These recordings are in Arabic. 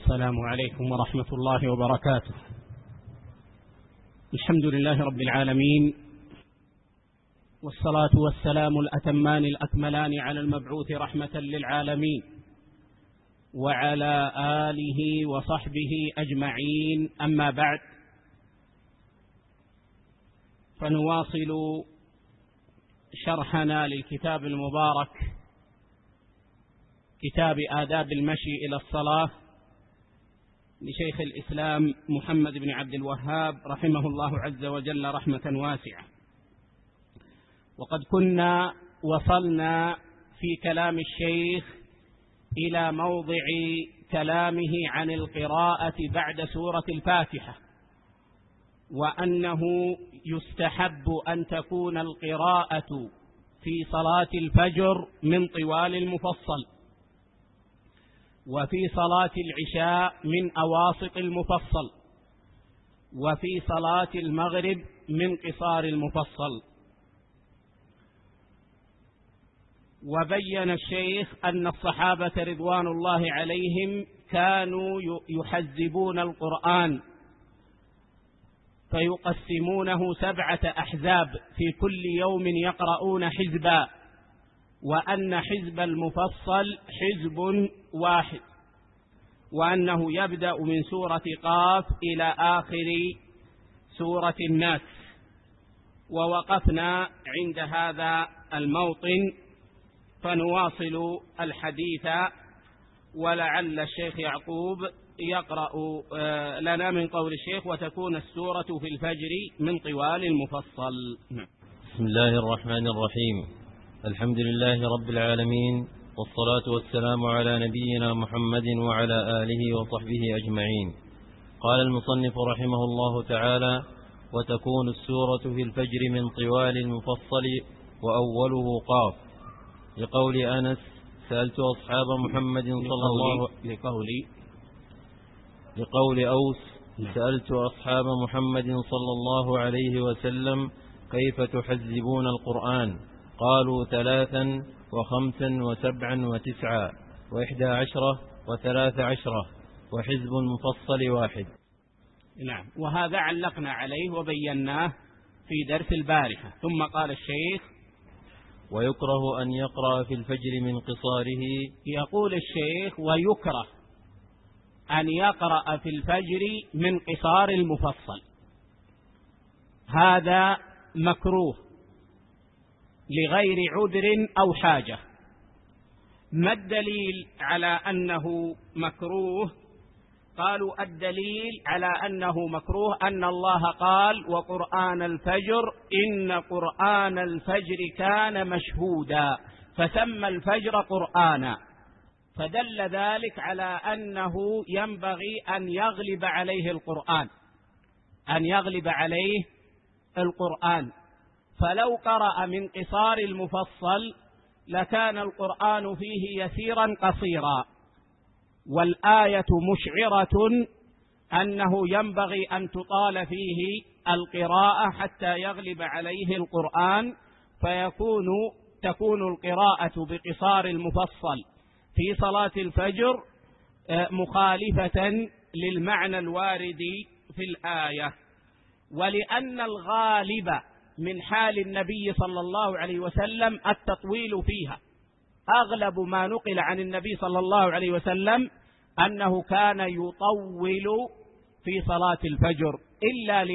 السلام عليكم ورحمة الله وبركاته. الحمد لله رب العالمين، والصلاة والسلام الأتمان الأكملان على المبعوث رحمة للعالمين وعلى آله وصحبه أجمعين. أما بعد، فنواصل شرحنا للكتاب المبارك كتاب آداب المشي إلى الصلاة لشيخ الإسلام محمد بن عبد الوهاب رحمه الله عز وجل رحمة واسعة. وقد كنا وصلنا في كلام الشيخ إلى موضع كلامه عن القراءة بعد سورة الفاتحة، وأنه يستحب أن تكون القراءة في صلاة الفجر من طوال المفصل، وفي صلاة العشاء من أواسط المفصل، وفي صلاة المغرب من قصار المفصل. وبين الشيخ أن الصحابة رضوان الله عليهم كانوا يحزبون القرآن فيقسمونه 7 أحزاب في كل يوم يقرؤون حزبا، وأن حزب المفصل حزب واحد، وأنه يبدأ من سورة قاف إلى آخر سورة الناس. ووقفنا عند هذا الموطن، فنواصل الحديث، ولعل الشيخ يعقوب يقرأ لنا من قول الشيخ: وتكون السورة في الفجر من طوال المفصل. بسم الله الرحمن الرحيم. الحمد لله رب العالمين، والصلاة والسلام على نبينا محمد وعلى آله وصحبه أجمعين. قال المصنف رحمه الله تعالى: وتكون السورة في الفجر من طوال المفصل وأوله قاف، لقول أنس: سألت أصحاب محمد صلى الله لقول أوس: سألت أصحاب محمد صلى الله عليه وسلم: كيف تحزبون القرآن؟ قالوا 3 و5 و7 و9 و11 و13 وحزب مفصل واحد. نعم، وهذا علقنا عليه وبيناه في درس البارحة. ثم قال الشيخ: ويكره أن يقرأ في الفجر من قصاره. يقول الشيخ: ويكره أن يقرأ في الفجر من قصار المفصل، هذا مكروه لغير عذر أو حاجة. ما الدليل على أنه مكروه؟ قالوا: الدليل على أنه مكروه أن الله قال: وقرآن الفجر إن قرآن الفجر كان مشهودا، فسمى الفجر قرآنا، فدل ذلك على أنه ينبغي أن يغلب عليه القرآن، أن يغلب عليه القرآن. فلو قرأ من قصار المفصل لكان القرآن فيه يسيرا قصيرا، والآية مشعرة أنه ينبغي أن تطال فيه القراءة حتى يغلب عليه القرآن، تكون القراءة بقصار المفصل في صلاة الفجر مخالفة للمعنى الوارد في الآية. ولأن الغالب من حال النبي صلى الله عليه وسلم التطويل فيها، أغلب ما نقل عن النبي صلى الله عليه وسلم أنه كان يطول في صلاة الفجر إلا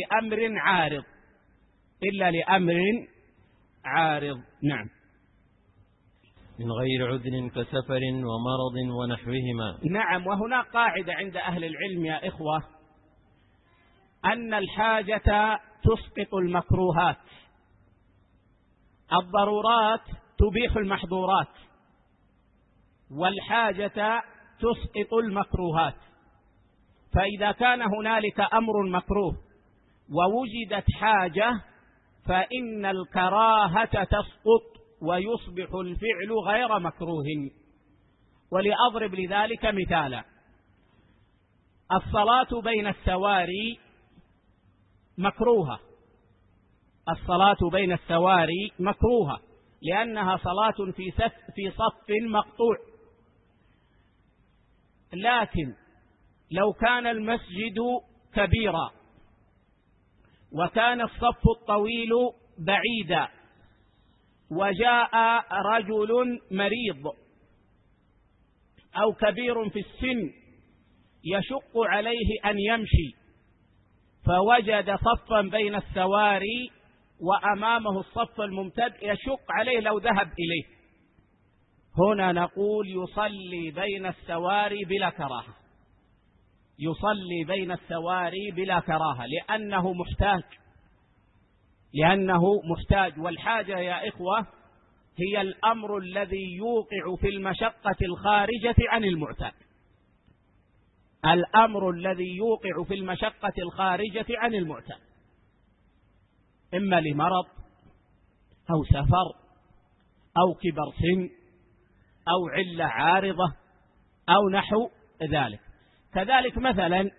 لأمر عارض. نعم. من غير عذر كسفر ومرض ونحوهما. نعم. وهناك قاعدة عند أهل العلم يا إخوة، أن الحاجة تسقط المكروهات، الضرورات تبيح المحظورات، والحاجة تسقط المكروهات. فإذا كان هنالك أمر مكروه ووجدت حاجة فإن الكراهة تسقط ويصبح الفعل غير مكروه. ولأضرب لذلك مثالا: الصلاة بين السواري مكروهة، الصلاة بين السواري مكروهة لأنها صلاة في صف مقطوع. لكن لو كان المسجد كبيرا وكان الصف الطويل بعيدا وجاء رجل مريض أو كبير في السن يشق عليه أن يمشي، فوجد صفا بين السواري وأمامه الصف الممتد يشق عليه لو ذهب إليه، هنا نقول يصلي بين السواري بلا كراهة، يصلي بين السواري بلا كراهة لأنه محتاج. والحاجة يا إخوة هي الأمر الذي يوقع في المشقة الخارجة عن المعتاد، الأمر الذي يوقع في المشقة الخارجة عن المعتاد، إما لمرض أو سفر أو كبر سن أو علة عارضة أو نحو ذلك. كذلك مثلا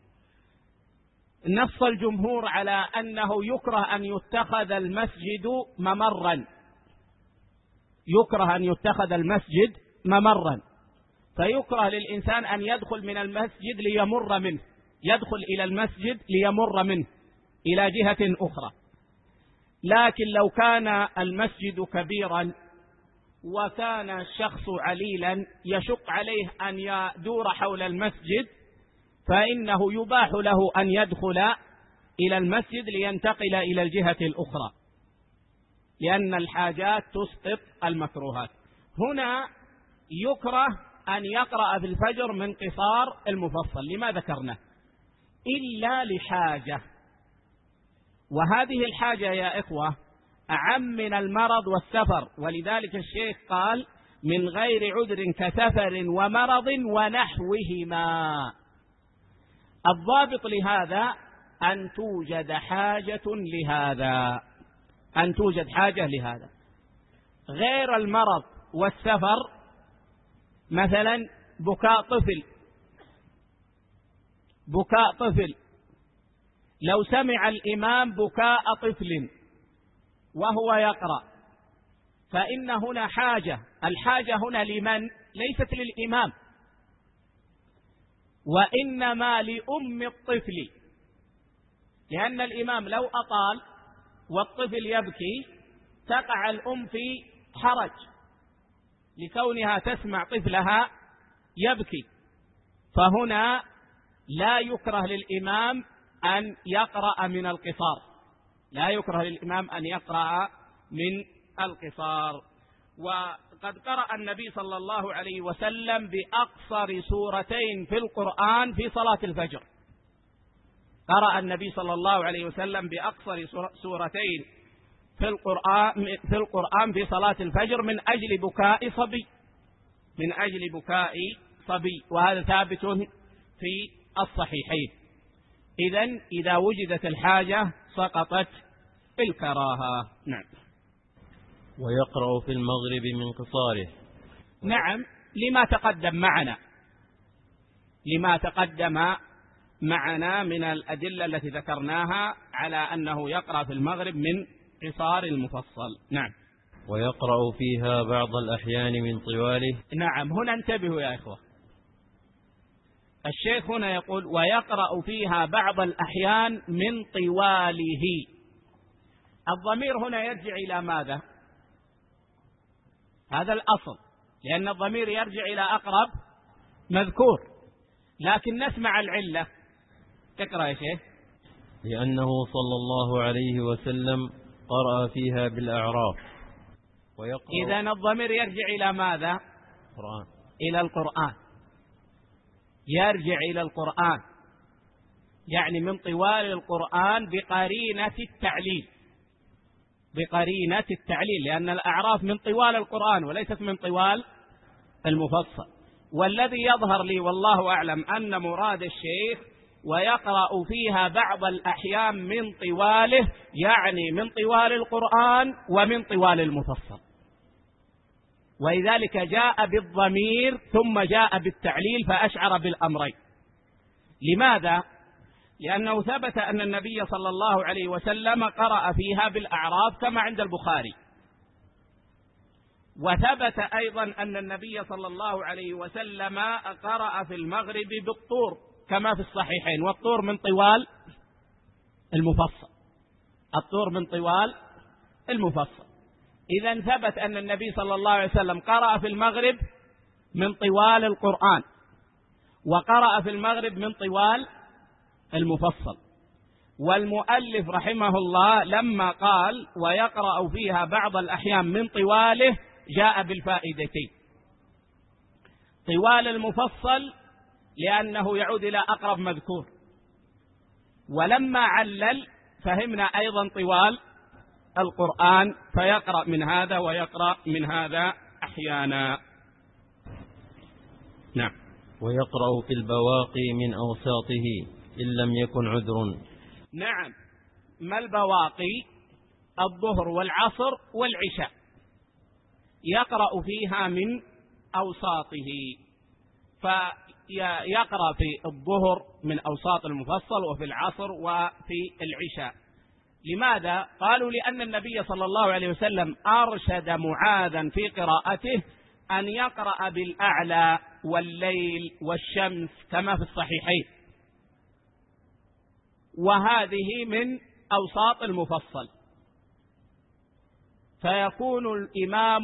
نص الجمهور على أنه يكره أن يتخذ المسجد ممرا، يكره أن يتخذ المسجد ممرا، فيكره للإنسان أن يدخل من المسجد ليمر منه، يدخل إلى المسجد ليمر منه إلى جهة أخرى. لكن لو كان المسجد كبيرا وكان الشخص عليلا يشق عليه أن يدور حول المسجد فإنه يباح له أن يدخل إلى المسجد لينتقل إلى الجهة الأخرى، لأن الحاجات تسقط المكروهات. هنا يكره أن يقرأ في الفجر من قصار المفصل، لما ذكرنا؟ إلا لحاجة، وهذه الحاجة يا إخوة أعم من المرض والسفر، ولذلك الشيخ قال من غير عذر كسفر ومرض ونحوهما. الضابط لهذا أن توجد حاجة لهذا، أن توجد حاجة لهذا. غير المرض والسفر مثلا بكاء طفل، لو سمع الإمام بكاء طفل وهو يقرأ فإن هنا حاجة، الحاجة هنا لمن؟ ليست للإمام وإنما لأم الطفل، لأن الإمام لو أطال والطفل يبكي تقع الأم في حرج لكونها تسمع طفلها يبكي، فهنا لا يكره للإمام أن يقرأ من القصار، لا يكره للإمام أن يقرأ من القصار. وقد قرأ النبي صلى الله عليه وسلم بأقصر سورتين في القرآن في صلاة الفجر، قرأ النبي صلى الله عليه وسلم بأقصر سورتين في القرآن في صلاة الفجر من أجل بكاء صبي، وهذا ثابت في الصحيحين. إذا وجدت الحاجة سقطت الكراهة. نعم. ويقرأ في المغرب من قصاره. نعم، لما تقدم معنا من الأدلة التي ذكرناها على أنه يقرأ في المغرب من قصار المفصل. نعم. ويقرأ فيها بعض الأحيان من طواله. نعم، هنا انتبهوا يا إخوة، الشيخ هنا يقول ويقرأ فيها بعض الأحيان من طواله. الضمير هنا يرجع إلى ماذا؟ هذا الأصل، لأن الضمير يرجع إلى أقرب مذكور، لكن نسمع العلة. تقرأ يا شيخ. لأنه صلى الله عليه وسلم قرأ فيها بالأعراف. إذن الضمير يرجع إلى ماذا؟ قرآن. إلى القرآن، يرجع إلى القرآن، يعني من طوال القرآن بقرينة التعليل، لأن الأعراف من طوال القرآن وليست من طوال المفصل. والذي يظهر لي والله أعلم أن مراد الشيخ ويقرأ فيها بعض الأحيان من طواله، يعني من طوال القرآن ومن طوال المفصل، ولذلك جاء بالضمير ثم جاء بالتعليل فأشعر بالأمرين. لماذا؟ لأنه ثبت أن النبي صلى الله عليه وسلم قرأ فيها بالأعراف كما عند البخاري، وثبت أيضا أن النبي صلى الله عليه وسلم قرأ في المغرب بالطور كما في الصحيحين، والطور من طوال المفصل، الطور من طوال المفصل. إذا ثبت أن النبي صلى الله عليه وسلم قرأ في المغرب من طوال القرآن، وقرأ في المغرب من طوال المفصل. والمؤلف رحمه الله لما قال ويقرأ فيها بعض الأحيان من طواله جاء بالفائدتين: طوال المفصل لأنه يعود إلى أقرب مذكور، ولما علل فهمنا أيضا طوال القرآن، فيقرأ من هذا ويقرأ من هذا أحيانا. نعم. ويقرأ في البواقي من أوساطه إن لم يكن عذر. نعم. ما البواقي؟ الظهر والعصر والعشاء، يقرأ فيها من أوساطه، فيقرأ في الظهر من أوساط المفصل، وفي العصر وفي العشاء. لماذا؟ قالوا لأن النبي صلى الله عليه وسلم أرشد معاذا في قراءته أن يقرأ بالأعلى والليل والشمس كما في الصحيحين، وهذه من أوساط المفصل، فيكون الإمام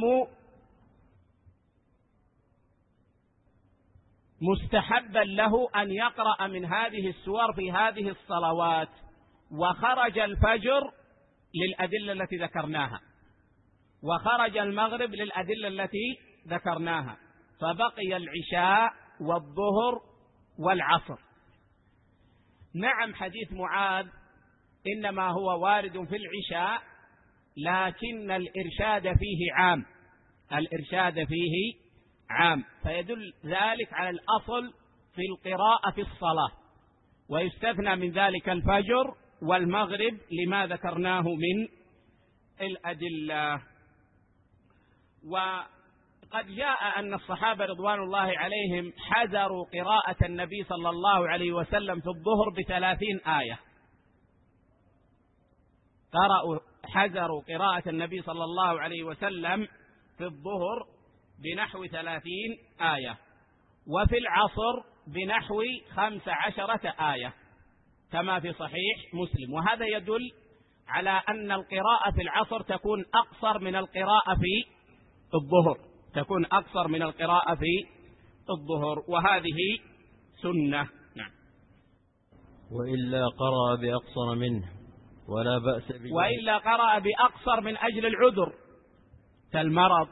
مستحبا له أن يقرأ من هذه السور في هذه الصلوات. وخرج الفجر للأدلة التي ذكرناها، وخرج المغرب للأدلة التي ذكرناها، فبقي العشاء والظهر والعصر. نعم، حديث معاذ إنما هو وارد في العشاء، لكن الإرشاد فيه عام، الإرشاد فيه عام، فيدل ذلك على الأصل في القراءة في الصلاة، ويستثنى من ذلك الفجر والمغرب لما ذكرناه من الأدلة. وقد جاء أن الصحابة رضوان الله عليهم حذروا قراءة النبي صلى الله عليه وسلم في الظهر ب30 آية، حذروا قراءة النبي صلى الله عليه وسلم في الظهر بنحو 30 آية، وفي العصر بنحو 15 آية كما في صحيح مسلم. وهذا يدل على أن القراءة في العصر تكون أقصر من القراءة في الظهر، تكون أقصر من القراءة في الظهر، وهذه سنة. نعم. وإلا قرأ بأقصر منه ولا بأس به، وإلا قرأ بأقصر من أجل العذر كالمرض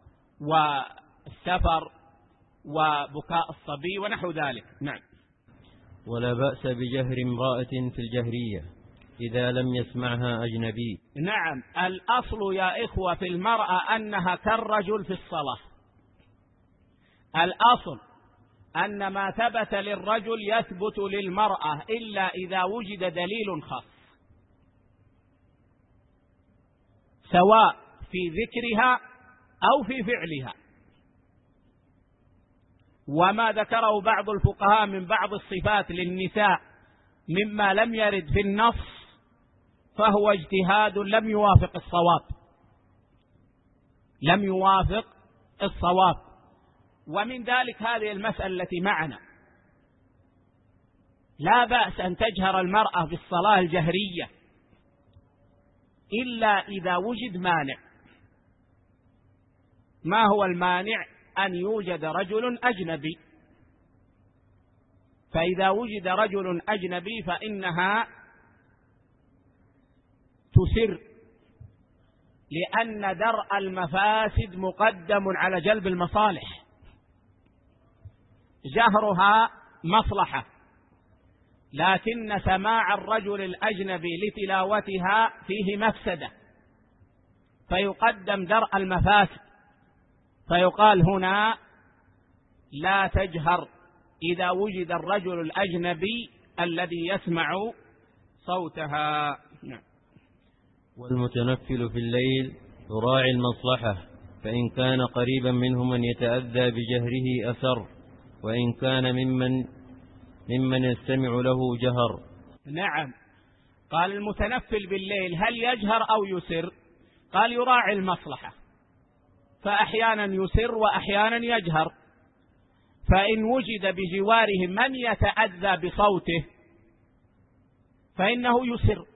والسفر وبكاء الصبي ونحو ذلك. نعم. ولا بأس بجهر امرأة في الجهرية إذا لم يسمعها أجنبي. نعم، الأصل يا إخوة في المرأة أنها كالرجل في الصلاة، الأصل أن ما ثبت للرجل يثبت للمرأة إلا إذا وجد دليل خاص، سواء في ذكرها أو في فعلها. وما ذكره بعض الفقهاء من بعض الصفات للنساء مما لم يرد في النص فهو اجتهاد لم يوافق الصواب، لم يوافق الصواب. ومن ذلك هذه المسألة التي معنا، لا بأس أن تجهر المرأة بالصلاة الجهرية إلا إذا وجد مانع. ما هو المانع؟ أن يوجد رجل أجنبي، فإذا وجد رجل أجنبي فإنها تسر، لأن درء المفاسد مقدم على جلب المصالح، جهرها مصلحة، لكن سماع الرجل الأجنبي لتلاوتها فيه مفسدة، فيقدم درء المفاسد، فيقال هنا لا تجهر إذا وجد الرجل الأجنبي الذي يسمع صوتها. نعم. والمتنفل في الليل يراعي المصلحة، فإن كان قريبا منه من يتأذى بجهره أسر، وإن كان ممن يستمع له جهر. نعم. قال المتنفل بالليل هل يجهر أو يسر؟ قال يراعي المصلحة، فأحيانا يسر وأحيانا يجهر، فإن وجد بجواره من يتأذى بصوته فإنه يسر،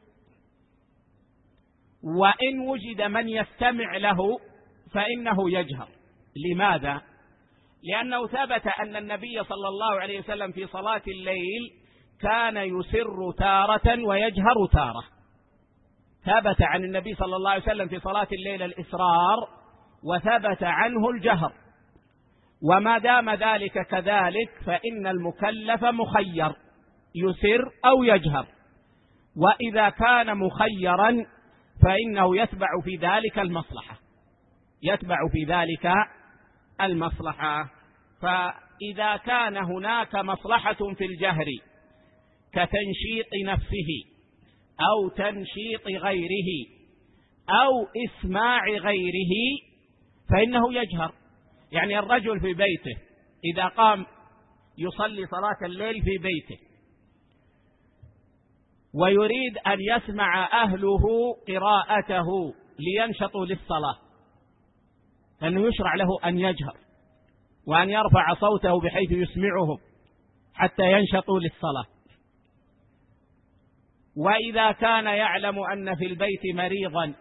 وإن وجد من يستمع له فإنه يجهر. لماذا؟ لأنه ثبت أن النبي صلى الله عليه وسلم في صلاة الليل كان يسر تارة ويجهر تارة. ثبت عن النبي صلى الله عليه وسلم في صلاة الليل الإسرار، وثبت عنه الجهر. وما دام ذلك كذلك فإن المكلف مخير يسر أو يجهر، وإذا كان مخيرا فإنه يتبع في ذلك المصلحة، يتبع في ذلك المصلحة. فإذا كان هناك مصلحة في الجهر كتنشيط نفسه أو تنشيط غيره أو إسماع غيره فإنه يجهر. يعني الرجل في بيته إذا قام يصلي صلاة الليل في بيته ويريد أن يسمع أهله قراءته لينشطوا للصلاة، فإنه يشرع له أن يجهر وأن يرفع صوته بحيث يسمعهم حتى ينشطوا للصلاة. وإذا كان يعلم أن في البيت مريضا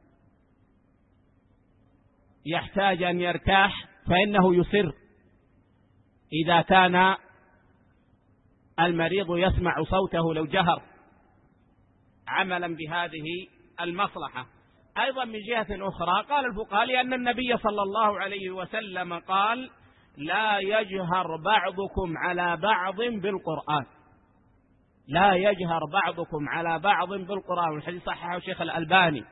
يحتاج أن يرتاح فإنه يسر إذا كان المريض يسمع صوته لو جهر عملا بهذه المصلحة. أيضا من جهة أخرى قال الفقهاء لأن النبي صلى الله عليه وسلم قال: لا يجهر بعضكم على بعض بالقرآن، لا يجهر بعضكم على بعض بالقرآن، والحديث صححه الشيخ الألباني.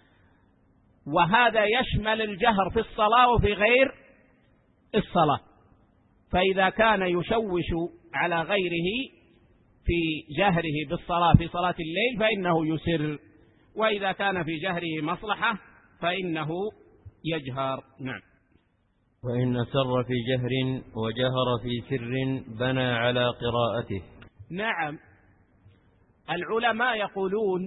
وهذا يشمل الجهر في الصلاة وفي غير الصلاة. فإذا كان يشوش على غيره في جهره بالصلاة في صلاة الليل فإنه يسر، وإذا كان في جهره مصلحة فإنه يجهر. نعم. وإن أسر في جهر وجهر في سر بنى على قراءته. نعم، العلماء يقولون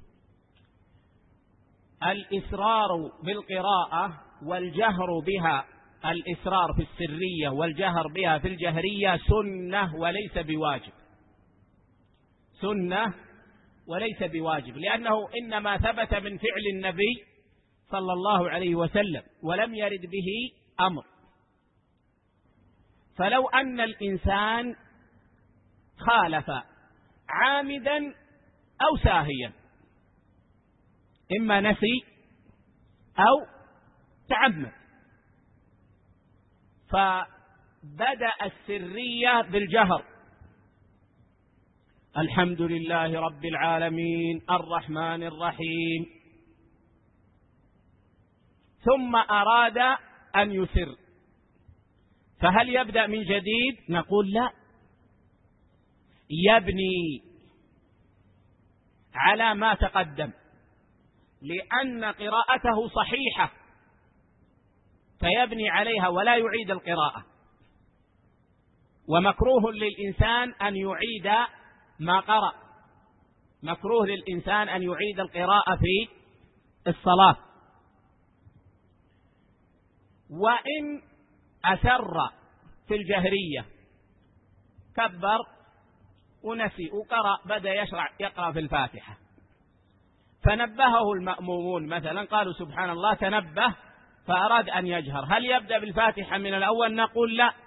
الإسرار بالقراءة والجهر بها، الإسرار في السرية والجهر بها في الجهرية سنة وليس بواجب، سنة وليس بواجب، لأنه إنما ثبت من فعل النبي صلى الله عليه وسلم ولم يرد به أمر. فلو أن الإنسان خالف عامدا أو ساهيا، إما نسي أو تعمد، فبدأ السرية بالجهر: الحمد لله رب العالمين الرحمن الرحيم، ثم أراد أن يسر، فهل يبدأ من جديد؟ نقول لا، يبني على ما تقدم، لأن قراءته صحيحة فيبني عليها ولا يعيد القراءة. ومكروه للإنسان أن يعيد ما قرأ، مكروه للإنسان أن يعيد القراءة في الصلاة. وإن أسر في الجهرية كبر ونسي وقرأ، بدأ يقرأ في الفاتحة، فنبهه المأمومون مثلا قالوا سبحان الله تنبه، فأراد أن يجهر، هل يبدأ بالفاتحة من الأول؟ نقول لا،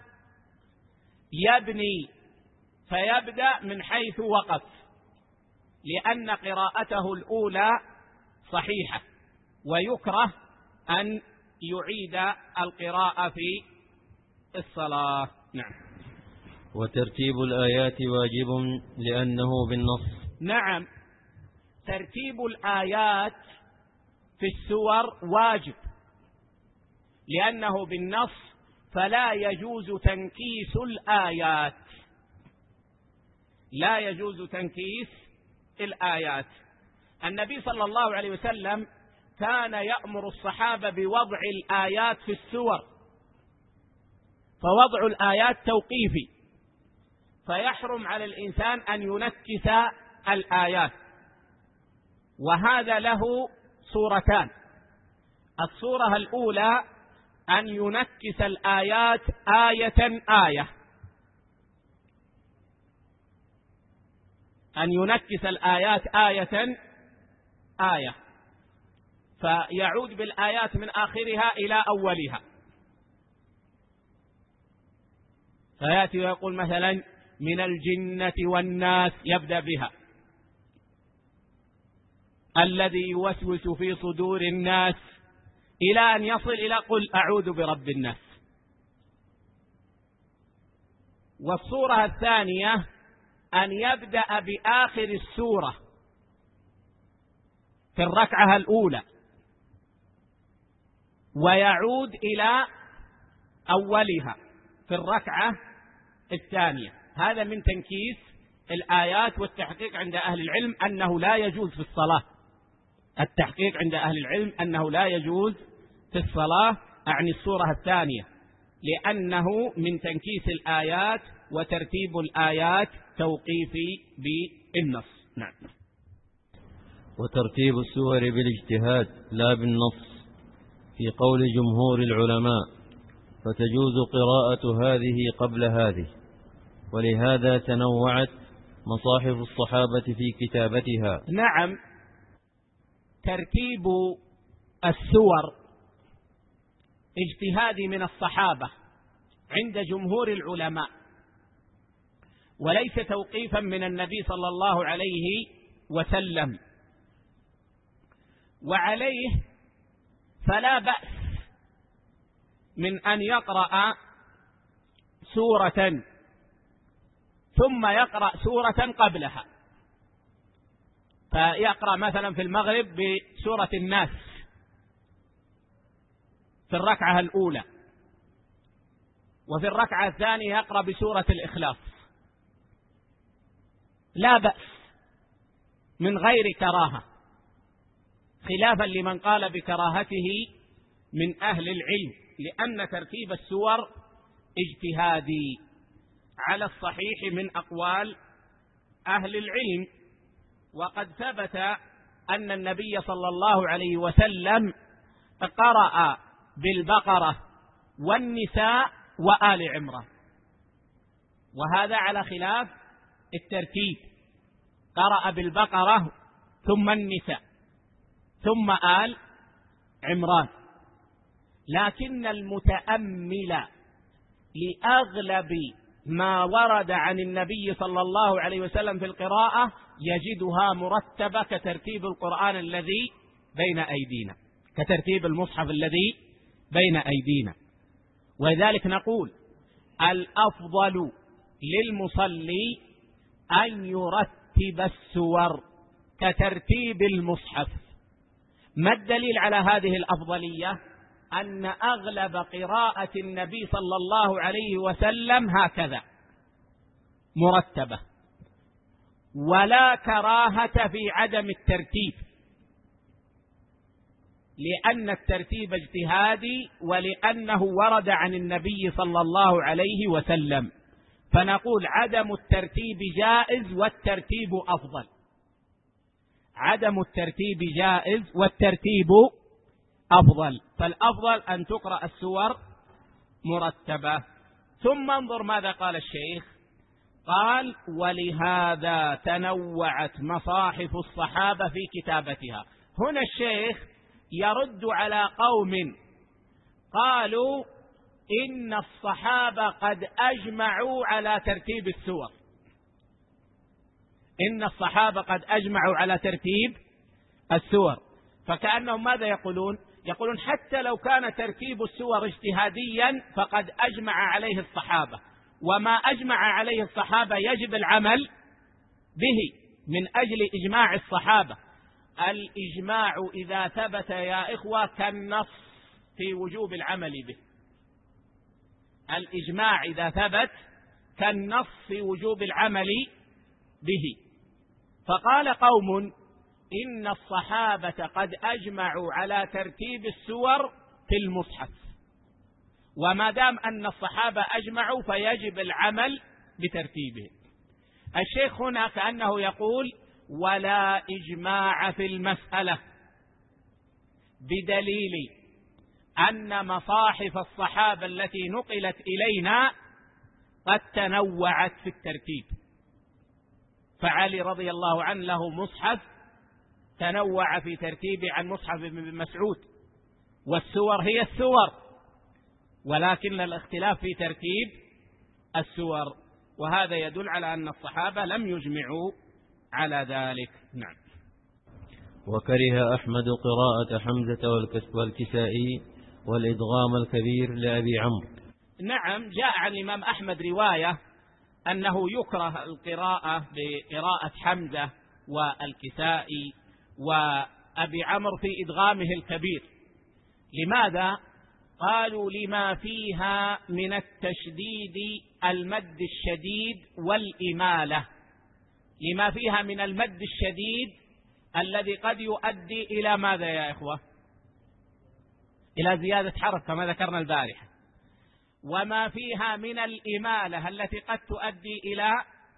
يبني فيبدأ من حيث وقف، لأن قراءته الأولى صحيحة، ويكره أن يعيد القراءة في الصلاة. نعم. وترتيب الآيات واجب لأنه بالنص. نعم، ترتيب الآيات في السور واجب لأنه بالنص، فلا يجوز تنكيس الآيات، لا يجوز تنكيس الآيات. النبي صلى الله عليه وسلم كان يأمر الصحابة بوضع الآيات في السور، فوضع الآيات توقيفي، فيحرم على الإنسان أن ينكس الآيات. وهذا له صورتان: الصورة الأولى أن ينكس الآيات آية آية، أن ينكس الآيات آية فيعود بالآيات من آخرها إلى أولها، فيأتي ويقول مثلا من الجنة والناس، يبدأ بها الذي يوسوس في صدور الناس إلى أن يصل إلى قل أعوذ برب الناس. والصورة الثانية أن يبدأ بآخر السورة في الركعة الأولى ويعود إلى أولها في الركعة الثانية. هذا من تنكيس الآيات، والتحقيق عند أهل العلم أنه لا يجوز في الصلاة. التحقيق عند أهل العلم أنه لا يجوز في الصلاة أعني السورة الثانية، لأنه من تنكيس الآيات وترتيب الآيات توقيفي بالنص. نعم. وترتيب السور بالاجتهاد لا بالنص في قول جمهور العلماء، فتجوز قراءة هذه قبل هذه، ولهذا تنوعت مصاحف الصحابة في كتابتها. نعم، ترتيب السور اجتهادي من الصحابة عند جمهور العلماء، وليس توقيفا من النبي صلى الله عليه وسلم. وعليه فلا بأس من أن يقرأ سورة ثم يقرأ سورة قبلها، فيقرأ مثلا في المغرب بسورة الناس في الركعة الأولى، وفي الركعة الثانية يقرأ بسورة الإخلاص، لا بأس من غير كراهة، خلافا لمن قال بكراهته من أهل العلم، لأن ترتيب السور اجتهادي على الصحيح من أقوال أهل العلم. وقد ثبت أن النبي صلى الله عليه وسلم قرأ بالبقرة والنساء وآل عمران، وهذا على خلاف الترتيب، قرأ بالبقرة ثم النساء ثم آل عمران. لكن المتأمل لأغلب ما ورد عن النبي صلى الله عليه وسلم في القراءة يجدها مرتبة كترتيب القرآن الذي بين أيدينا، كترتيب المصحف الذي بين أيدينا. ولذلك نقول الأفضل للمصلي أن يرتب السور كترتيب المصحف. ما الدليل على هذه الأفضلية؟ أن أغلب قراءة النبي صلى الله عليه وسلم هكذا مرتبة، ولا كراهة في عدم الترتيب، لأن الترتيب اجتهادي ولأنه ورد عن النبي صلى الله عليه وسلم، فنقول عدم الترتيب جائز والترتيب أفضل. عدم الترتيب جائز والترتيب أفضل، فالأفضل أن تقرأ السور مرتبة. ثم انظر ماذا قال الشيخ، قال ولهذا تنوعت مصاحف الصحابة في كتابتها. هنا الشيخ يرد على قوم قالوا إن الصحابة قد أجمعوا على ترتيب السور، إن الصحابة قد أجمعوا على ترتيب السور، فكأنهم ماذا يقولون؟ يقولون حتى لو كان ترتيب السور اجتهاديا فقد أجمع عليه الصحابة، وما أجمع عليه الصحابة يجب العمل به من أجل إجماع الصحابة. الإجماع إذا ثبت يا إخوة كالنص في وجوب العمل به، الإجماع إذا ثبت كالنص في وجوب العمل به. فقال قوم إن الصحابة قد أجمعوا على ترتيب السور في المصحف، وما دام أن الصحابة أجمعوا فيجب العمل بترتيبه. الشيخ هنا كأنه يقول ولا إجماع في المسألة، بدليل أن مصاحف الصحابة التي نقلت إلينا قد تنوعت في الترتيب، فعلي رضي الله عنه له مصحف تنوع في ترتيبه عن مصحف ابن مسعود، والسور هي السور، ولكن الاختلاف في ترتيب السور، وهذا يدل على أن الصحابة لم يجمعوا على ذلك. نعم. وكره أحمد قراءة حمزة والكسائي والإدغام الكبير لأبي عمرو. نعم، جاء عن الإمام أحمد رواية أنه يكره القراءة بقراءة حمزة والكسائي وأبي عمرو في إدغامه الكبير. لماذا؟ قالوا لما فيها من التشديد المد الشديد والإمالة، لما فيها من المد الشديد الذي قد يؤدي إلى ماذا يا إخوة؟ إلى زيادة حرف كما ذكرنا البارحة، وما فيها من الإمالة التي قد تؤدي إلى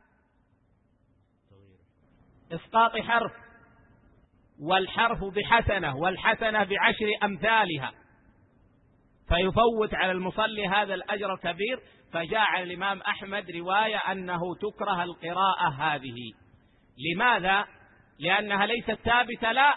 إسقاط حرف، والحرف بحسنة والحسنة بعشر أمثالها، فيفوت على المصلي هذا الأجر الكبير. فجاء عن الإمام أحمد رواية أنه تكره القراءة هذه. لماذا؟ لأنها ليست ثابتة، لا،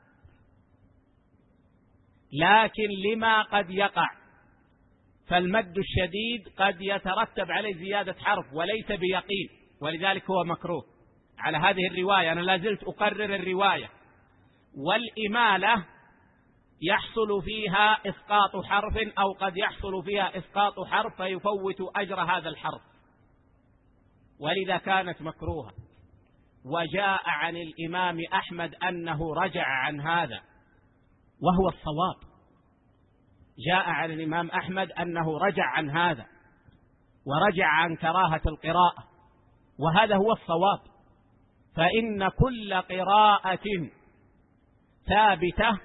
لكن لما قد يقع، فالمد الشديد قد يترتب عليه زيادة حرف وليس بيقين، ولذلك هو مكروه على هذه الرواية. أنا لازلت أقرر الرواية. والإمالة يحصل فيها إسقاط حرف أو قد يحصل فيها إسقاط حرف فيفوت أجر هذا الحرف، ولذا كانت مكروهة. وجاء عن الإمام أحمد أنه رجع عن هذا وهو الصواب، جاء عن الإمام أحمد أنه رجع عن هذا ورجع عن كراهة القراءة، وهذا هو الصواب. فإن كل قراءة ثابتة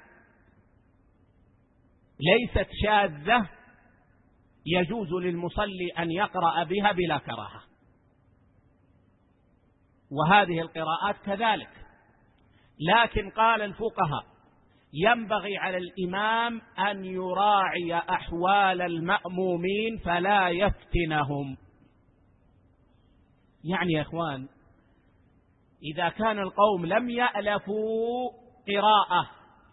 ليست شاذة يجوز للمصلي أن يقرأ بها بلا كراهة، وهذه القراءات كذلك. لكن قال الفقهاء ينبغي على الإمام أن يراعي أحوال المأمومين فلا يفتنهم. يعني يا إخوان، إذا كان القوم لم يألفوا قراءة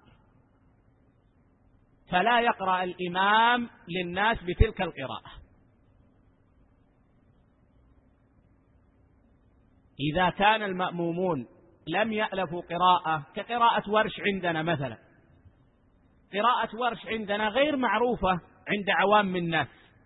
فلا يقرأ الإمام للناس بتلك القراءة. إذا كان المأمومون لم يألفوا قراءة كقراءة ورش عندنا مثلا، قراءة ورش عندنا غير معروفة عند عوام الناس،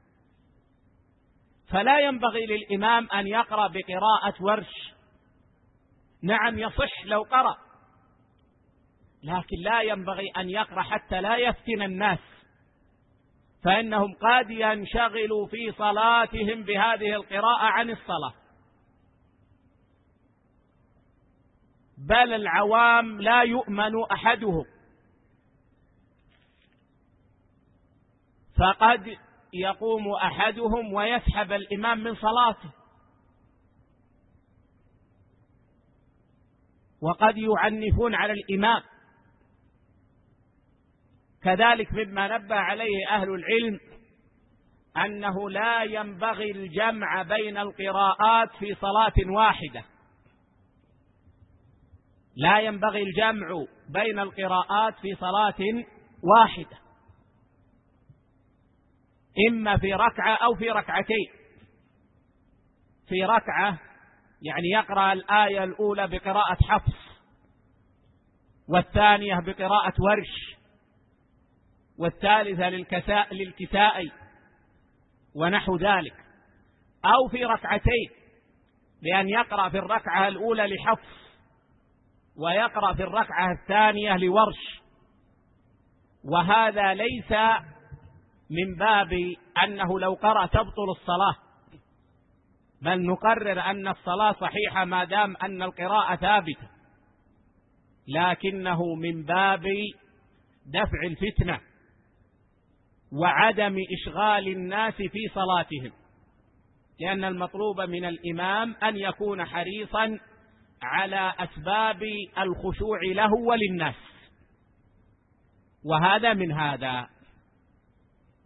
فلا ينبغي للإمام أن يقرأ بقراءة ورش. نعم يصح لو قرأ، لكن لا ينبغي أن يقرأ حتى لا يفتن الناس، فإنهم قد ينشغلوا في صلاتهم بهذه القراءة عن الصلاة. بل العوام لا يؤمن أحدهم، فقد يقوم أحدهم ويسحب الإمام من صلاته، وقد يعنفون على الإمام. كذلك مما نبه عليه أهل العلم أنه لا ينبغي الجمع بين القراءات في صلاة واحدة، لا ينبغي الجمع بين القراءات في صلاة واحدة، إما في ركعة أو في ركعتين. في ركعة يعني يقرأ الآية الأولى بقراءة حفص، والثانية بقراءة ورش، والثالثة للكسائي ونحو ذلك. أو في ركعتين بأن يقرأ في الركعة الأولى لحفص ويقرأ في الركعة الثانية لورش. وهذا ليس من باب أنه لو قرأ تبطل الصلاة، بل نقرر أن الصلاة صحيحة ما دام أن القراءة ثابتة، لكنه من باب دفع الفتنة وعدم إشغال الناس في صلاتهم، لأن المطلوب من الإمام أن يكون حريصا على أسباب الخشوع له وللناس، وهذا من هذا.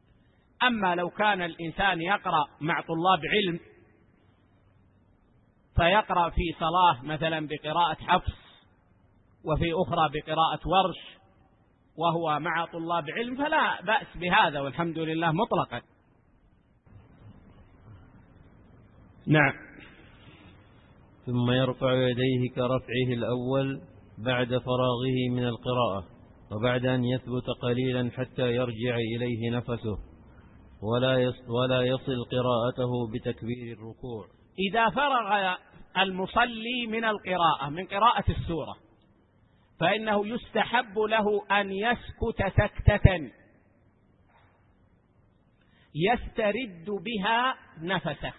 أما لو كان الإنسان يقرأ مع طلاب علم فيقرأ في صلاة مثلا بقراءة حفص وفي أخرى بقراءة ورش وهو مع طلاب علم، فلا بأس بهذا والحمد لله مطلقا. نعم. ثم يرفع يديه كرفعه الأول بعد فراغه من القراءة، وبعد أن يثبت قليلا حتى يرجع إليه نفسه، ولا يصل قراءته بتكبير الركوع. إذا فرغ المصلي من القراءة، من قراءة السورة، فإنه يستحب له أن يسكت سكتة يسترد بها نفسه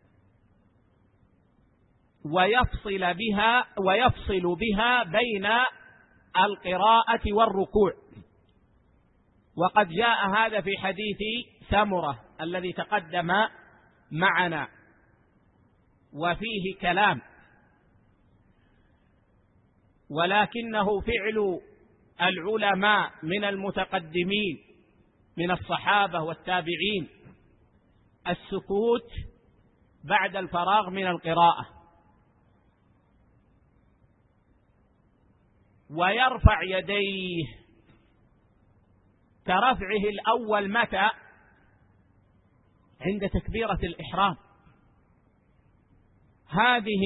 ويفصل بها بين القراءة والركوع. وقد جاء هذا في حديث سمرة الذي تقدم معنا وفيه كلام، ولكنه فعل العلماء من المتقدمين من الصحابة والتابعين السكوت بعد الفراغ من القراءة، ويرفع يديه كرفعه الأول متى؟ عند تكبيرة الإحرام. هذه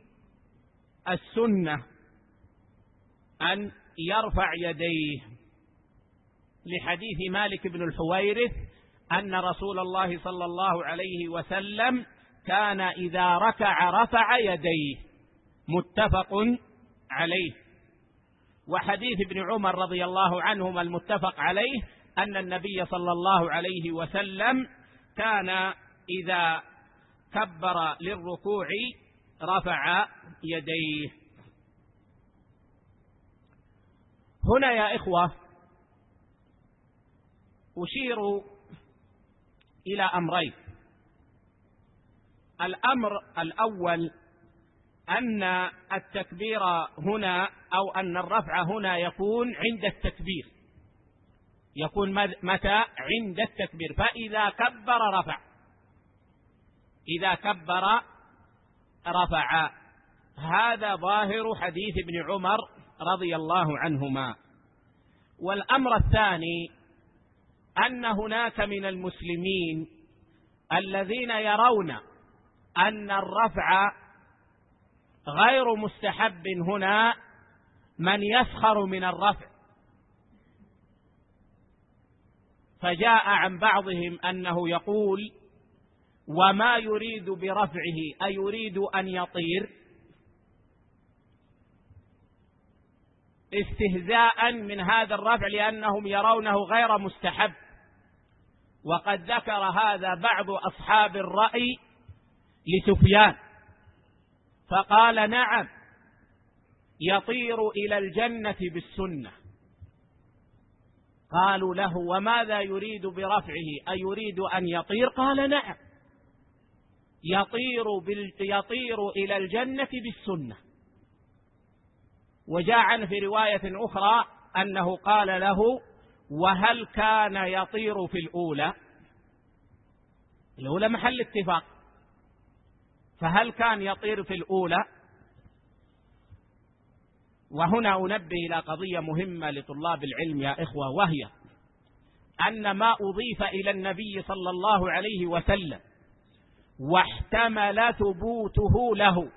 السنة أن يرفع يديه، لحديث مالك بن الحويرث أن رسول الله صلى الله عليه وسلم كان إذا ركع رفع يديه، متفق عليه. وحديث ابن عمر رضي الله عنهما المتفق عليه أن النبي صلى الله عليه وسلم كان إذا كبر للركوع رفع يديه. هنا يا إخوة أشير إلى أمرين. الأمر الأول أن التكبير هنا أو أن الرفع هنا يكون عند التكبير، يكون متى؟ عند التكبير. فإذا كبر رفع، إذا كبر رفع. هذا ظاهر حديث ابن عمر رضي الله عنهما. والأمر الثاني أن هناك من المسلمين الذين يرون أن الرفع غير مستحب هنا، من يسخر من الرفع، فجاء عن بعضهم أنه يقول: وما يريد برفعه أيريد أن يطير؟ استهزاء من هذا الرفع لأنهم يرونه غير مستحب. وقد ذكر هذا بعض أصحاب الرأي لسفيان فقال: نعم يطير إلى الجنة بالسنة. قالوا له: وماذا يريد برفعه أيريد أن يطير؟ قال: نعم يطير إلى الجنة بالسنة. وجاء عنه في رواية أخرى أنه قال له: وهل كان يطير في الأولى؟ الأولى محل اتفاق، فهل كان يطير في الأولى؟ وهنا أنبه إلى قضية مهمة لطلاب العلم يا إخوة، وهي أن ما أضيف إلى النبي صلى الله عليه وسلم واحتمل ثبوته له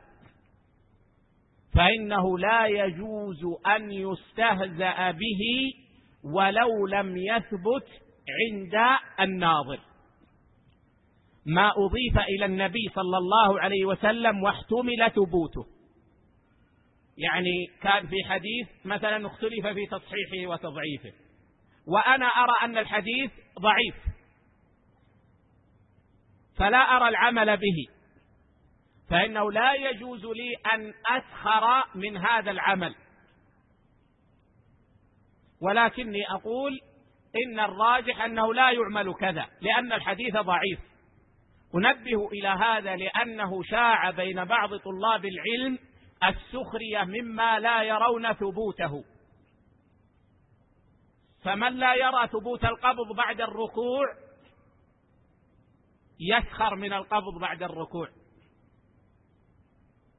فإنه لا يجوز أن يستهزأ به ولو لم يثبت عند الناظر. ما أضيف إلى النبي صلى الله عليه وسلم واحتمل ثبوته، يعني كان في حديث مثلا اختلف في تصحيحه وتضعيفه، وأنا أرى أن الحديث ضعيف فلا أرى العمل به، فإنه لا يجوز لي أن أسخر من هذا العمل، ولكني أقول إن الراجح أنه لا يعمل كذا لأن الحديث ضعيف. أنبه إلى هذا لأنه شاع بين بعض طلاب العلم السخرية مما لا يرون ثبوته، فمن لا يرى ثبوت القبض بعد الركوع يسخر من القبض بعد الركوع.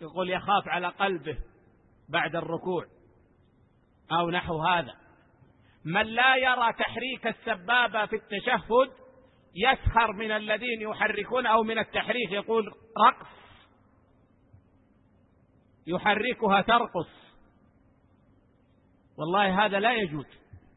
يقول يخاف على قلبه بعد الركوع أو نحو هذا. من لا يرى تحريك السبابة في التشهد يسخر من الذين يحركون، أو من التحريك يقول رقص، يحركها ترقص. والله هذا لا يجوز،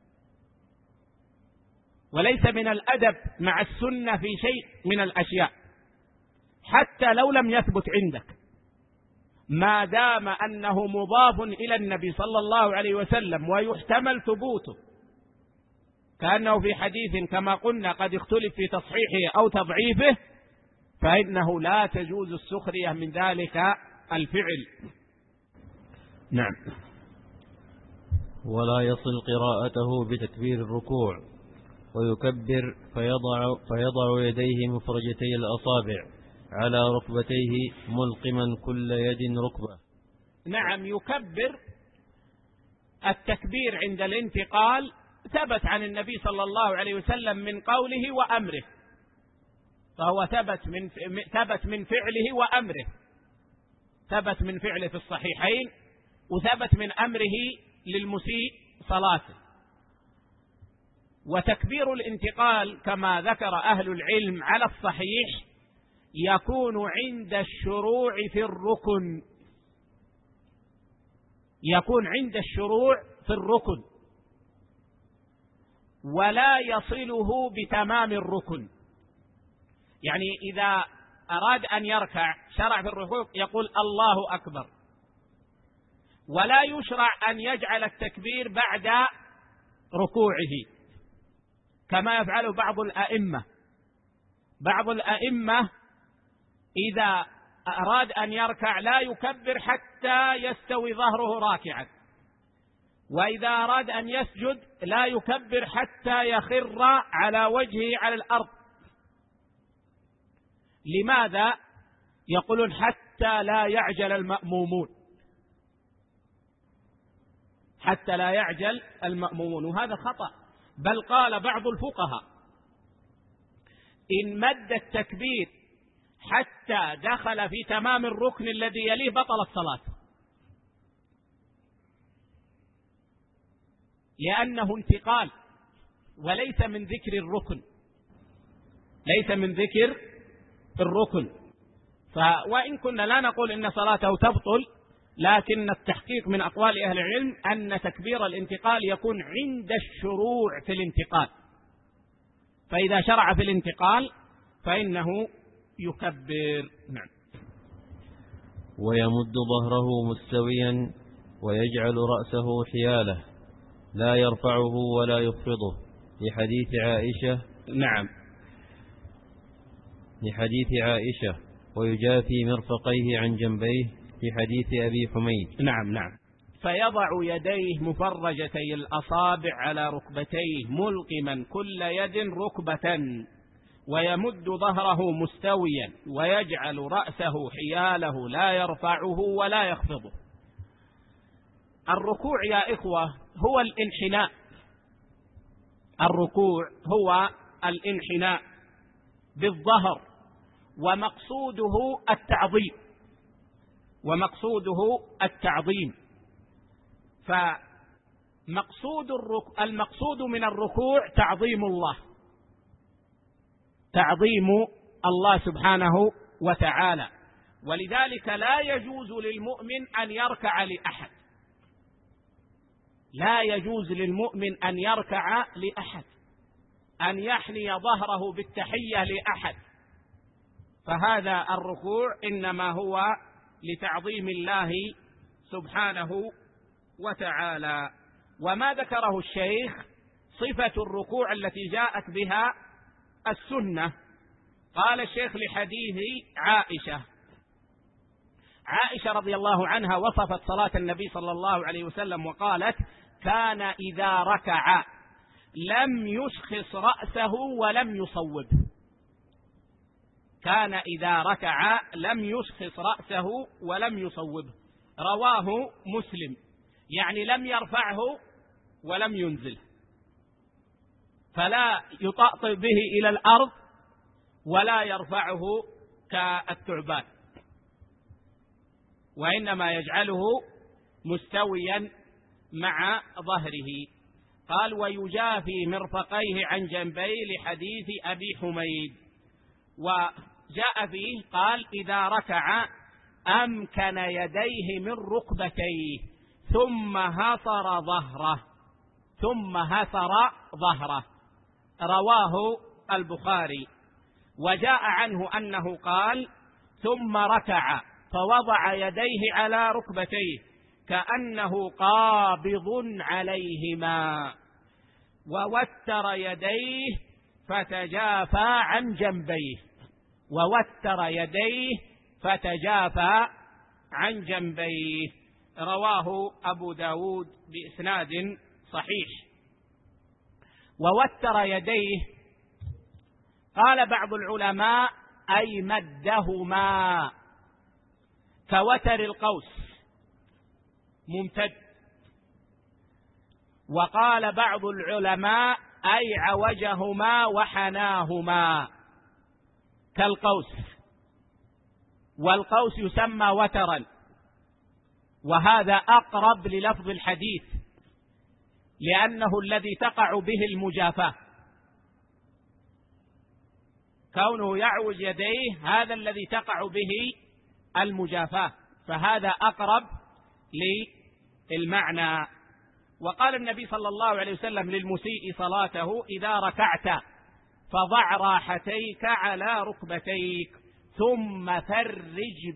وليس من الأدب مع السنة في شيء من الأشياء حتى لو لم يثبت عندك، ما دام أنه مضاف إلى النبي صلى الله عليه وسلم ويحتمل ثبوته، كأنه في حديث كما قلنا قد اختلف في تصحيحه أو تضعيفه، فإنه لا تجوز السخرية من ذلك الفعل. نعم. ولا يصل قراءته بتكبير الركوع، ويكبر فيضع يديه مفرجتي الأصابع على ركبتيه ملقما كل يد ركبة. نعم، يكبر. التكبير عند الانتقال ثبت عن النبي صلى الله عليه وسلم من قوله وأمره، فهو ثبت من فعله وأمره، ثبت من فعله في الصحيحين، وثبت من أمره للمسيء صلاته. وتكبير الانتقال كما ذكر أهل العلم على الصحيح يكون عند الشروع في الركن، يكون عند الشروع في الركن، ولا يصله بتمام الركن. يعني إذا أراد أن يركع شرع في الركوع يقول الله أكبر، ولا يشرع أن يجعل التكبير بعد ركوعه كما يفعله بعض الأئمة. بعض الأئمة إذا أراد أن يركع لا يكبر حتى يستوي ظهره راكعا، وإذا أراد أن يسجد لا يكبر حتى يخر على وجهه على الأرض. لماذا؟ يقولون حتى لا يعجل المأمومون، حتى لا يعجل المأمومون، وهذا خطأ. بل قال بعض الفقهاء إن مد التكبير حتى دخل في تمام الركن الذي يليه بطل الصلاة، لأنه انتقال وليس من ذكر الركن، ليس من ذكر الركن. وإن كنا لا نقول إن صلاته تبطل، لكن التحقيق من أقوال أهل العلم أن تكبير الانتقال يكون عند الشروع في الانتقال، فإذا شرع في الانتقال فإنه يكبر. نعم. ويمد ظهره مستويا ويجعل رأسه حياله لا يرفعه ولا يخفضه، لحديث عائشة. نعم، لحديث عائشة ويجافي مرفقيه عن جنبيه، لحديث أبي حميد. نعم نعم. فيضع يديه مفرجتي الأصابع على ركبتيه ملقما كل يد ركبة، ويمد ظهره مستويا ويجعل رأسه حياله لا يرفعه ولا يخفضه. الركوع يا إخوة هو الانحناء، الركوع هو الانحناء بالظهر، ومقصوده التعظيم، ومقصوده التعظيم. المقصود من الركوع تعظيم الله، تعظيم الله سبحانه وتعالى. ولذلك لا يجوز للمؤمن أن يركع لأحد، لا يجوز للمؤمن أن يركع لأحد، أن يحني ظهره بالتحية لأحد، فهذا الركوع إنما هو لتعظيم الله سبحانه وتعالى. وما ذكره الشيخ صفة الركوع التي جاءت بها السنة. قال الشيخ لحديث عائشة، عائشة رضي الله عنها وصفت صلاة النبي صلى الله عليه وسلم وقالت: كان إذا ركع لم يشخص رأسه ولم يصوبه. كان إذا ركع لم يشخص رأسه ولم يصوبه. رواه مسلم، يعني لم يرفعه ولم ينزله، فلا يطأطئ به إلى الأرض ولا يرفعه كالثعبان. وإنما يجعله مستويا مع ظهره. قال ويجافي مرفقيه عن جنبيه لحديث أبي حميد. وجاء فيه قال إذا ركع أمكن يديه من ركبتيه ثم هثر ظهره رواه البخاري. وجاء عنه أنه قال ثم ركع فوضع يديه على ركبتيه كأنه قابض عليهما ووتر يديه فتجافى عن جنبيه رواه أبو داود بإسناد صحيح. ووتر يديه قال بعض العلماء أي مدهما كوتر القوس ممتد. وقال بعض العلماء أي عوجهما وحناهما كالقوس، والقوس يسمى وترا، وهذا أقرب للفظ الحديث لأنه الذي تقع به المجافاة، كونه يعوج يديه هذا الذي تقع به المجافاة، فهذا أقرب للمعنى. وقال النبي صلى الله عليه وسلم للمسيء صلاته إذا ركعت فضع راحتيك على ركبتيك ثم فرج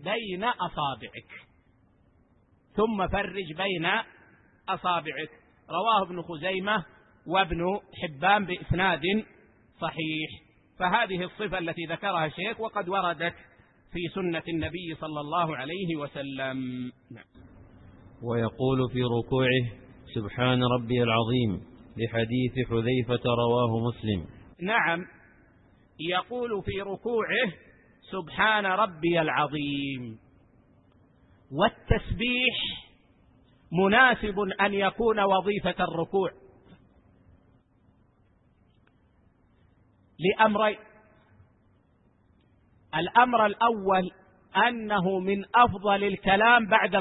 بين أصابعك رواه ابن خزيمة وابن حبان بإسناد صحيح. فهذه الصفة التي ذكرها الشيخ وقد وردت في سنة النبي صلى الله عليه وسلم. ويقول في ركوعه سبحان ربي العظيم لحديث حذيفة رواه مسلم. نعم، يقول في ركوعه سبحان ربي العظيم. والتسبيح مناسب أن يكون وظيفة الركوع لأمرين: الأمر الأول أنه من أفضل الكلام بعد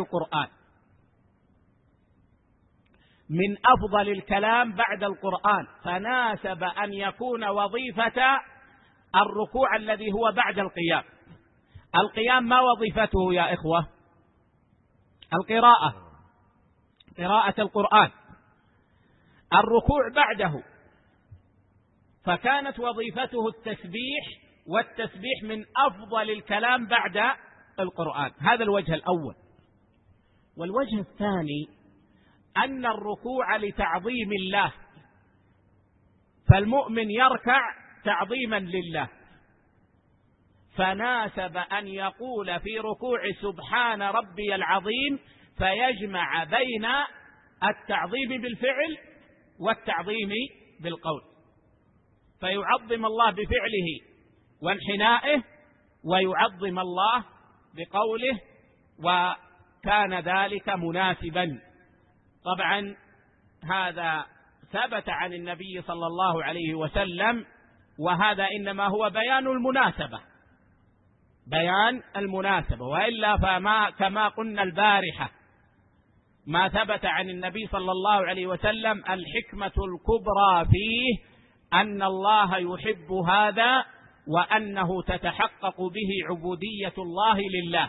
القرآن، فناسب أن يكون وظيفة الركوع الذي هو بعد القيام. القيام ما وظيفته يا إخوة؟ قراءة القرآن. الركوع بعده، فكانت وظيفته التسبيح، والتسبيح من أفضل الكلام بعد القرآن. هذا الوجه الأول. والوجه الثاني أن الركوع لتعظيم الله، فالمؤمن يركع تعظيما لله، فناسب أن يقول في ركوع سبحان ربي العظيم، فيجمع بين التعظيم بالفعل والتعظيم بالقول، فيعظم الله بفعله وانحنائه ويعظم الله بقوله، وكان ذلك مناسبا. طبعا هذا ثبت عن النبي صلى الله عليه وسلم، وهذا إنما هو بيان المناسبة، وإلا فما كما قلنا البارحة ما ثبت عن النبي صلى الله عليه وسلم الحكمة الكبرى فيه أن الله يحب هذا، وأنه تتحقق به عبودية الله لله.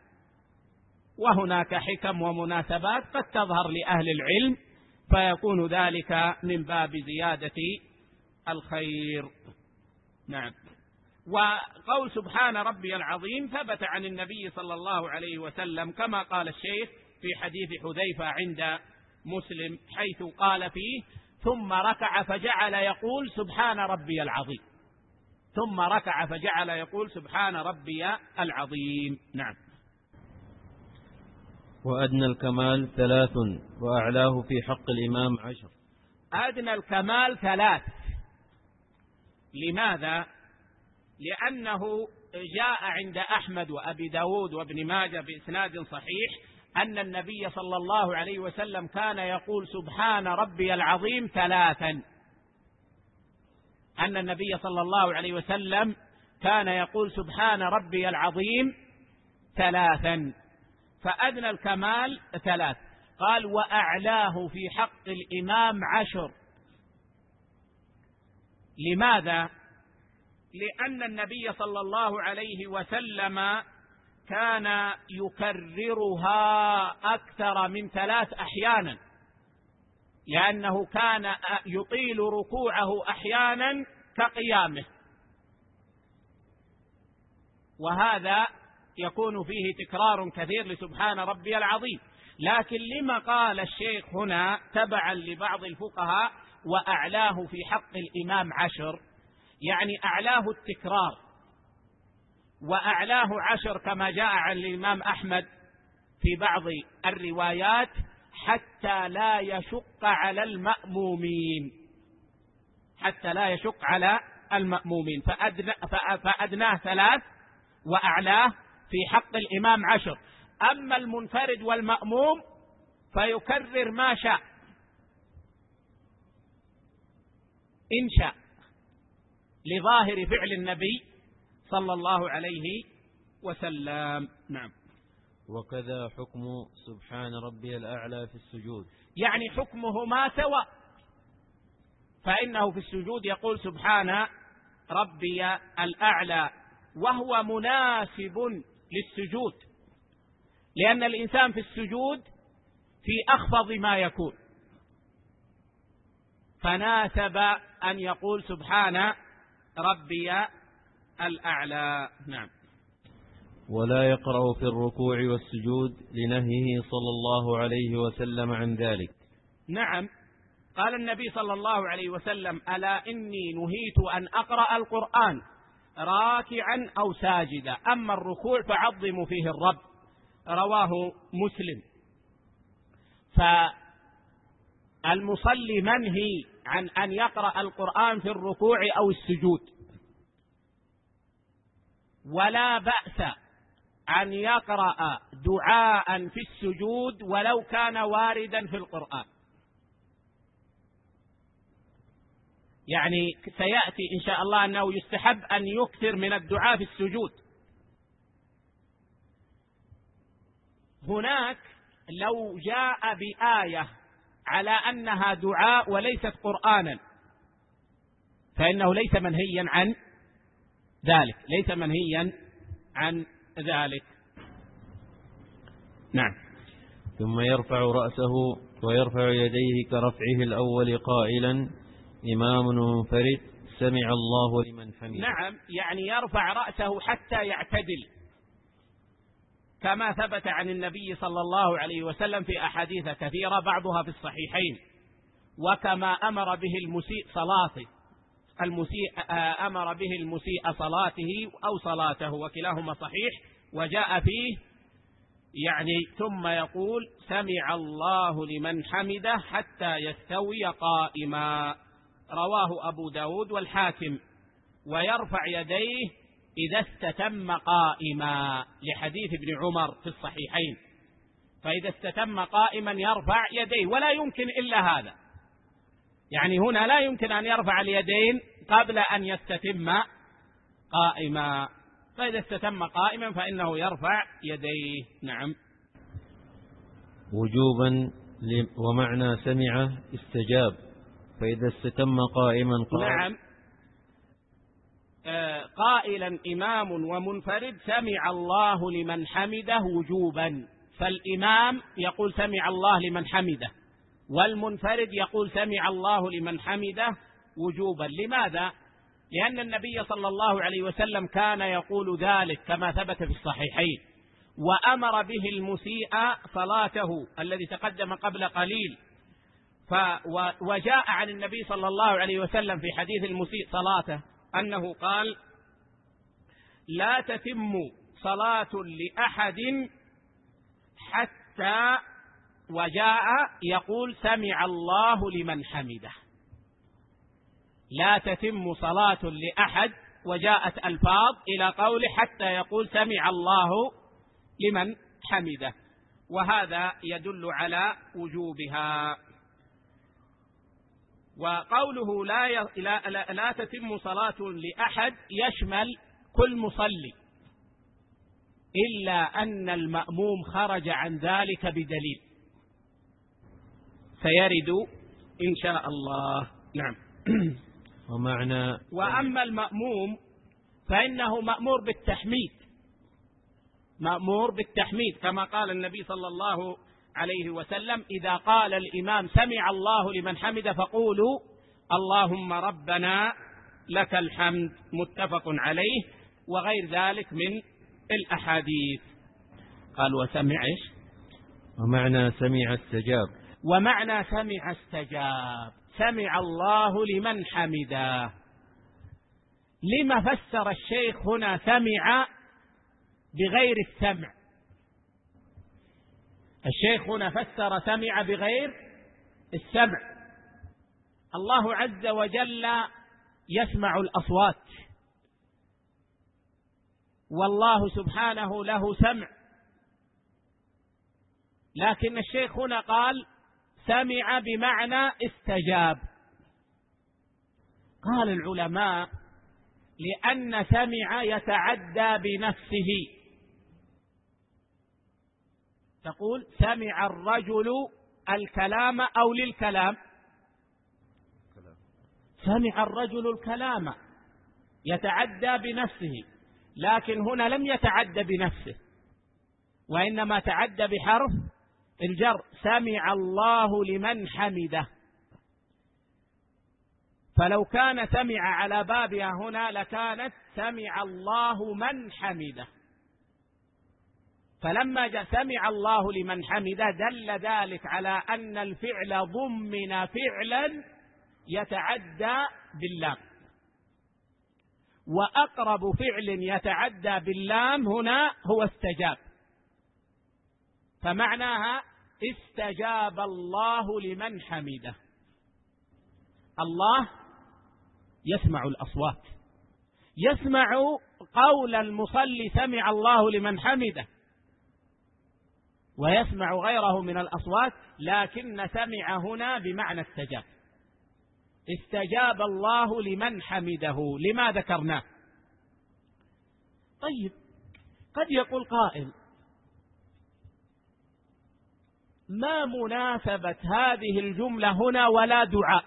وهناك حكم ومناسبات قد تظهر لأهل العلم، فيكون ذلك من باب زيادة الخير. نعم. وقول سبحان ربي العظيم ثبت عن النبي صلى الله عليه وسلم كما قال الشيخ في حديث حذيفة عند مسلم، حيث قال فيه ثم ركع فجعل يقول سبحان ربي العظيم. نعم. وأدنى الكمال 3 وأعلاه في حق الإمام 10. أدنى الكمال 3. لماذا؟ لأنه جاء عند أحمد وأبي داود وابن ماجه بإسناد صحيح أن النبي صلى الله عليه وسلم كان يقول سبحان ربي العظيم 3. أن النبي صلى الله عليه وسلم كان يقول سبحان ربي العظيم 3. فأدنى الكمال 3. قال وأعلاه في حق الإمام 10. لماذا؟ لأن النبي صلى الله عليه وسلم كان يكررها أكثر من 3 أحيانا، لأنه كان يطيل ركوعه أحيانا كقيامه، وهذا يكون فيه تكرار كثير لسبحان ربي العظيم. لكن لما قال الشيخ هنا تبعا لبعض الفقهاء وأعلاه في حق الإمام 10؟ يعني أعلاه التكرار، وأعلاه 10 كما جاء عن الإمام أحمد في بعض الروايات حتى لا يشق على المأمومين، حتى لا يشق على المأمومين. فأدناه 3 وأعلاه في حق الإمام 10. أما المنفرد والمأموم فيكرر ما شاء إن شاء، لظاهر فعل النبي صلى الله عليه وسلم. نعم. وكذا حكم سبحان ربي الأعلى في السجود، يعني حكمهما سواء، فإنه في السجود يقول سبحان ربي الأعلى، وهو مناسب للسجود، لأن الإنسان في السجود في أخفض ما يكون، فناسب أن يقول سبحان ربي الأعلى. نعم. ولا يقرأ في الركوع والسجود لنهيه صلى الله عليه وسلم عن ذلك. نعم، قال النبي صلى الله عليه وسلم ألا إني نهيت أن أقرأ القرآن راكعا أو ساجدا، أما الركوع فعظموا فيه الرب، رواه مسلم. فالمصلي منهي عن أن يقرأ القرآن في الركوع أو السجود، ولا بأس أن يقرأ دعاء في السجود ولو كان واردا في القرآن. يعني سيأتي إن شاء الله أنه يستحب أن يكثر من الدعاء في السجود. هناك لو جاء بآية على أنها دعاء وليست قرآنا فإنه ليس منهيا عن ذلك، ليس منهيا عن ذلك. نعم. ثم يرفع رأسه ويرفع يديه كرفعه الأول قائلا إمام منفرد سمع الله لمن حمده. نعم، يعني يرفع رأسه حتى يعتدل، كما ثبت عن النبي صلى الله عليه وسلم في أحاديث كثيرة بعضها في الصحيحين، وكما أمر به المسيء صلاته، أمر به المسيء صلاته أو صلاته، وكلاهما صحيح. وجاء فيه يعني ثم يقول سمع الله لمن حمده حتى يستوي قائما، رواه أبو داود والحاكم. ويرفع يديه إذا استتم قائما، لحديث ابن عمر في الصحيحين، فإذا استتم قائما يرفع يديه، ولا يمكن إلا هذا، يعني هنا لا يمكن أن يرفع اليدين قبل أن يستتم قائما، فإذا استتم قائما فإنه يرفع يديه. نعم. وجوبا ومعنى سمع استجاب، فإذا استتم قائما قال. نعم، قائلا إمام ومنفرد سمع الله لمن حمده وجوبا، فالإمام يقول سمع الله لمن حمده، والمنفرد يقول سمع الله لمن حمده وجوبا. لماذا؟ لأن النبي صلى الله عليه وسلم كان يقول ذلك كما ثبت في الصحيحين، وأمر به المسيء صلاته الذي تقدم قبل قليل. وجاء عن النبي صلى الله عليه وسلم في حديث المسيء صلاته أنه قال لا تتم صلاة لأحد حتى، وجاء يقول سمع الله لمن حمده، لا تتم صلاة لأحد، وجاءت ألفاظ إلى قوله حتى يقول سمع الله لمن حمده، وهذا يدل على وجوبها. وقوله لا تتم صلاة لأحد يشمل كل مصلي، إلا أن المأموم خرج عن ذلك بدليل سيرد إن شاء الله. نعم. وأما المأموم فإنه مأمور بالتحميد كما قال النبي صلى الله عليه وسلم: إذا قال الإمام سمع الله لمن حمده فقولوا اللهم ربنا لك الحمد، متفق عليه، وغير ذلك من الأحاديث. قال ومعنى سمع استجاب، سمع الله لمن حمده. لما فسر الشيخ هنا سمع بغير السمع؟ الشيخ هنا فسر سمع بغير السمع. الله عز وجل يسمع الأصوات، والله سبحانه له سمع، لكن الشيخ هنا قال سمع بمعنى استجاب. قال العلماء: لأن سمع يتعدى بنفسه. تقول سمع الرجل الكلام أو للكلام؟ سمع الرجل الكلام يتعدى بنفسه، لكن هنا لم يتعدى بنفسه، وإنما تعدى بحرف الجر: سمع الله لمن حمده. فلو كان سمع على بابها هنا لكانت سمع الله من حمده، فلما جاء سمع الله لمن حمده دل ذلك على أن الفعل ضمن فعلا يتعدى باللام، وأقرب فعل يتعدى باللام هنا هو استجاب، فمعناها استجاب الله لمن حمده. الله يسمع الأصوات، يسمع قول المصلي سمع الله لمن حمده، ويسمع غيره من الأصوات، لكن سمع هنا بمعنى استجاب. استجاب الله لمن حمده. لما ذكرناه؟ طيب، قد يقول قائل: ما مناسبة هذه الجملة هنا ولا دعاء؟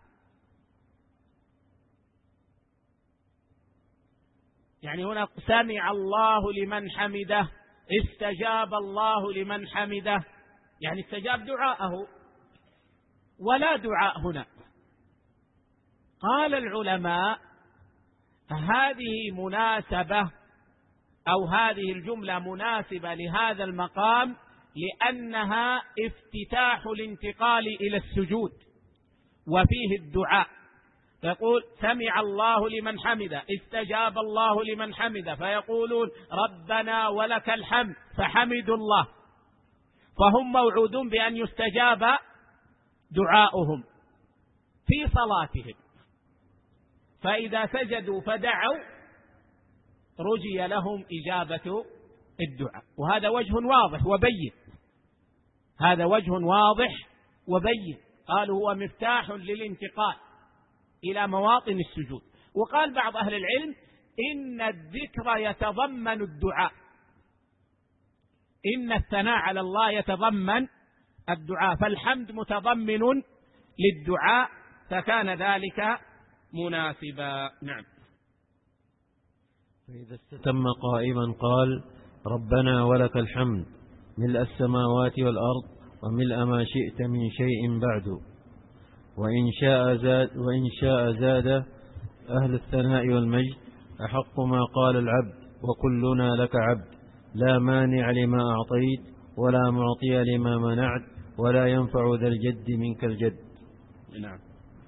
يعني هنا سمع الله لمن حمده، استجاب الله لمن حمده، يعني استجاب دعاءه، ولا دعاء هنا. قال العلماء: هذه مناسبة أو هذه الجملة مناسبة لهذا المقام لأنها افتتاح الانتقال إلى السجود، وفيه الدعاء. يقول سمع الله لمن حمده، استجاب الله لمن حمده، فيقولون ربنا ولك الحمد، فحمدوا الله، فهم موعودون بأن يستجاب دعاؤهم في صلاتهم، فإذا سجدوا فدعوا رجي لهم إجابة الدعاء. وهذا وجه واضح وبين، هذا وجه واضح وبين. قالوا هو مفتاح للانتقال إلى مواطن السجود. وقال بعض أهل العلم إن الذكر يتضمن الدعاء، إن الثناء على الله يتضمن الدعاء، فالحمد متضمن للدعاء، فكان ذلك مناسبا. نعم. فإذا استتم قائما قال ربنا ولك الحمد ملء السماوات والأرض وملء ما شئت من شيء بعد، وإن شاء زاد أهل الثناء والمجد أحق ما قال العبد وكلنا لك عبد، لا مانع لما أعطيت ولا معطي لما منعت ولا ينفع ذا الجد منك الجد. نعم.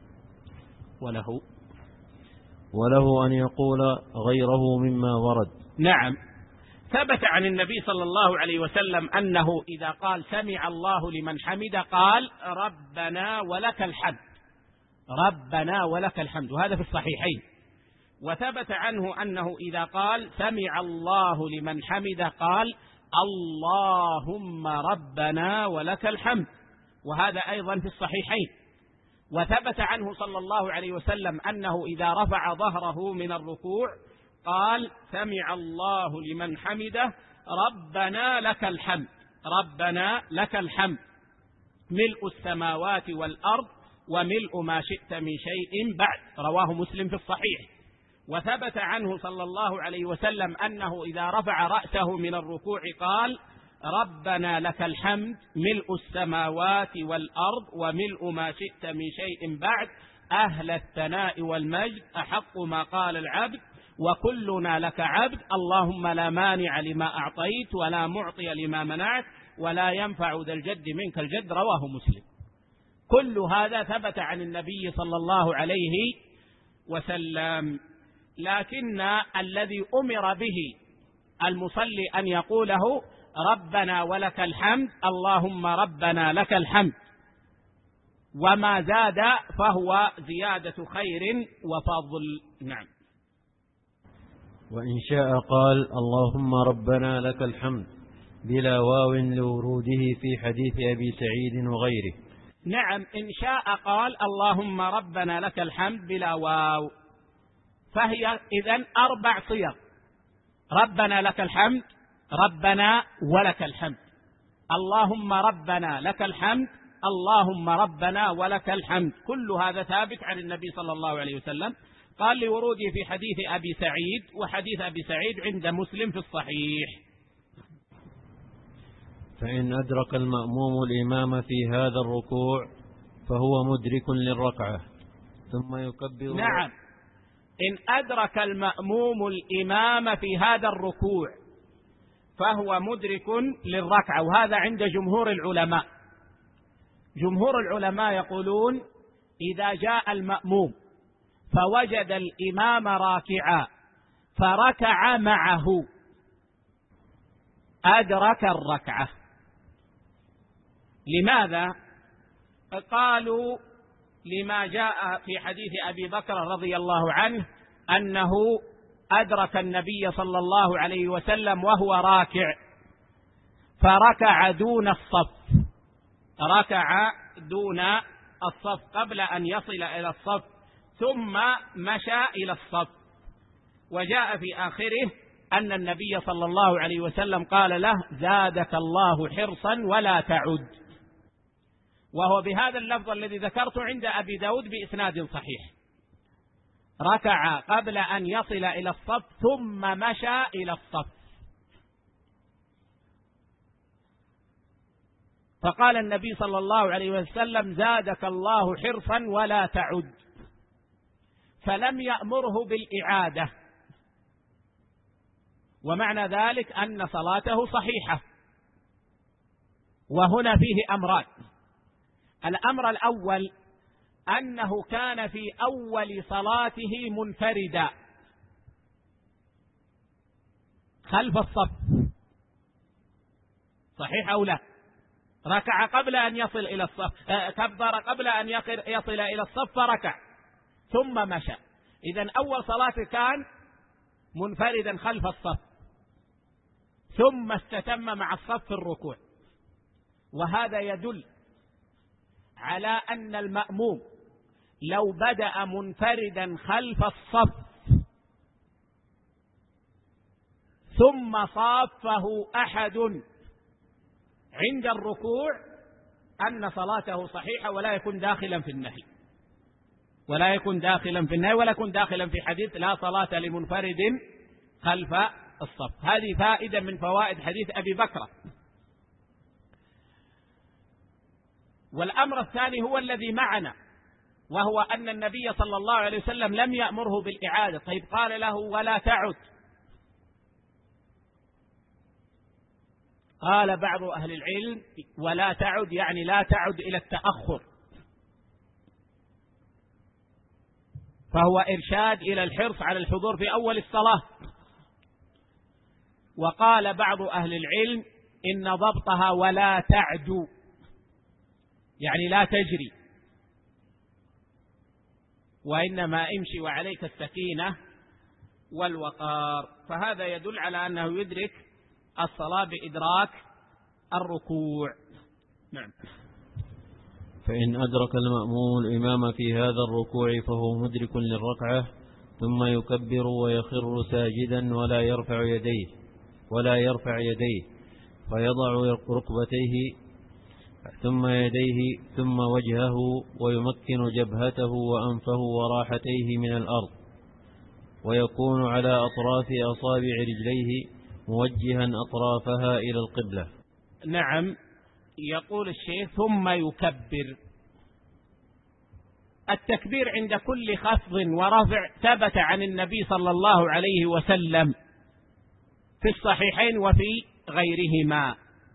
وله أن يقول غيره مما ورد. نعم. ثبت عن النبي صلى الله عليه وسلم أنه إذا قال سمع الله لمن حمد قال ربنا ولك الحمد، ربنا ولك الحمد، وهذا في الصحيحين. وثبت عنه أنه إذا قال سمع الله لمن حمد قال اللهم ربنا ولك الحمد، وهذا أيضا في الصحيحين. وثبت عنه صلى الله عليه وسلم أنه إذا رفع ظهره من الركوع قال سمع الله لمن حمده ربنا لك الحمد، ربنا لك الحمد ملء السماوات والأرض وملء ما شئت من شيء بعد. رواه مسلم في الصحيح. وثبت عنه صلى الله عليه وسلم أنه إذا رفع رأسه من الركوع قال ربنا لك الحمد ملء السماوات والأرض وملء ما شئت من شيء بعد، أهل الثناء والمجد، أحق ما قال العبد، وكلنا لك عبد، اللهم لا مانع لما أعطيت ولا معطي لما منعت ولا ينفع ذا الجد منك الجد. رواه مسلم. كل هذا ثبت عن النبي صلى الله عليه وسلم، لكن الذي أمر به المصلي أن يقوله ربنا ولك الحمد، اللهم ربنا لك الحمد، وما زاد فهو زيادة خير وفضل. نعم. وإن شاء قال اللهم ربنا لك الحمد بلا واو لوروده في حديث أبي سعيد وغيره. نعم، إن شاء قال اللهم ربنا لك الحمد بلا واو، فهي إذن 4 صيغ: ربنا لك الحمد، ربنا ولك الحمد، اللهم ربنا لك الحمد، اللهم ربنا ولك الحمد. كل هذا ثابت عن النبي صلى الله عليه وسلم، قال لوروده في حديث أبي سعيد، وحديث أبي سعيد عند مسلم في الصحيح. فإن أدرك المأموم الإمام في هذا الركوع فهو مدرك للركعة ثم يكبر. نعم، إن أدرك المأموم الإمام في هذا الركوع فهو مدرك للركعة، وهذا عند جمهور العلماء. جمهور العلماء يقولون إذا جاء المأموم فوجد الإمام راكعا فركع معه أدرك الركعة. لماذا؟ قالوا لما جاء في حديث أبي بكر رضي الله عنه أنه أدرك النبي صلى الله عليه وسلم وهو راكع فركع دون الصف، ركع دون الصف قبل أن يصل إلى الصف ثم مشى إلى الصف. وجاء في آخره أن النبي صلى الله عليه وسلم قال له زادك الله حرصا ولا تعد، وهو بهذا اللفظ الذي ذكرته عند أبي داود بإسناد صحيح. ركع قبل أن يصل إلى الصف ثم مشى إلى الصف، فقال النبي صلى الله عليه وسلم زادك الله حرصا ولا تعد، فلم يأمره بالإعادة، ومعنى ذلك أن صلاته صحيحة. وهنا فيه أمران: الأمر الأول أنه كان في أول صلاته منفردا خلف الصف، صحيح أو لا؟ ركع قبل أن يصل إلى الصف، كبر قبل أن يصل إلى الصف فركع ثم مشى. إذن أول صلاته كان منفردا خلف الصف ثم استتم مع الصف في الركوع، وهذا يدل على أن المأموم لو بدأ منفردا خلف الصف ثم صافه أحد عند الركوع أن صلاته صحيحة ولا يكون داخلا في النهي، ولا يكون داخلا في النهي، ولا يكون داخلا في حديث لا صلاة لمنفرد خلف الصف. هذه فائدة من فوائد حديث أبي بكر. والأمر الثاني هو الذي معنا، وهو أن النبي صلى الله عليه وسلم لم يأمره بالإعادة. طيب قال له ولا تعد، قال بعض أهل العلم ولا تعد يعني لا تعد إلى التأخر، فهو إرشاد إلى الحرص على الحضور في أول الصلاة. وقال بعض أهل العلم إن ضبطها ولا تعد يعني لا تجري، وإنما امشي وعليك السكينة والوقار. فهذا يدل على أنه يدرك الصلاة بإدراك الركوع. نعم. فإن أدرك المأموم الإمام في هذا الركوع فهو مدرك للركعة ثم يكبر ويخر ساجدا ولا يرفع يديه، ولا يرفع يديه، فيضع ركبتيه ثم يديه ثم وجهه، ويمكن جبهته وأنفه وراحتيه من الأرض، ويكون على أطراف أصابع رجليه موجها أطرافها إلى القبلة. نعم. يقول الشيخ ثم يكبر. التكبير عند كل خفض ورفع ثبت عن النبي صلى الله عليه وسلم في الصحيحين وفي غيرهما.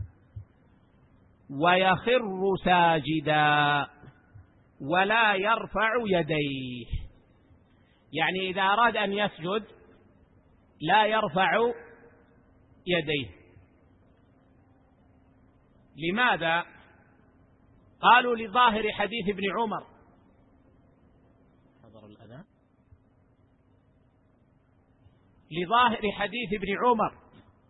ويخر ساجدا ولا يرفع يديه، يعني إذا أراد أن يسجد لا يرفع يديه. لماذا؟ قالوا لظاهر حديث ابن عمر، حضر الأذان، لظاهر حديث ابن عمر،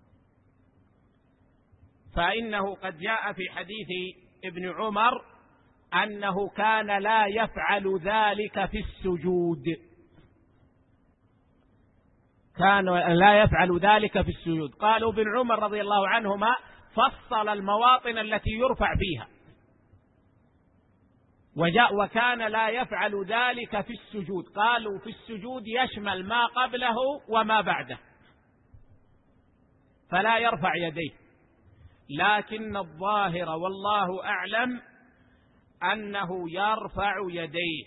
فإنه قد جاء في حديث ابن عمر أنه كان لا يفعل ذلك في السجود، كان لا يفعل ذلك في السجود. قالوا ابن عمر رضي الله عنهما فصل المواطن التي يرفع فيها، وكان لا يفعل ذلك في السجود. قالوا في السجود يشمل ما قبله وما بعده، فلا يرفع يديه. لكن الظاهر والله أعلم أنه يرفع يديه.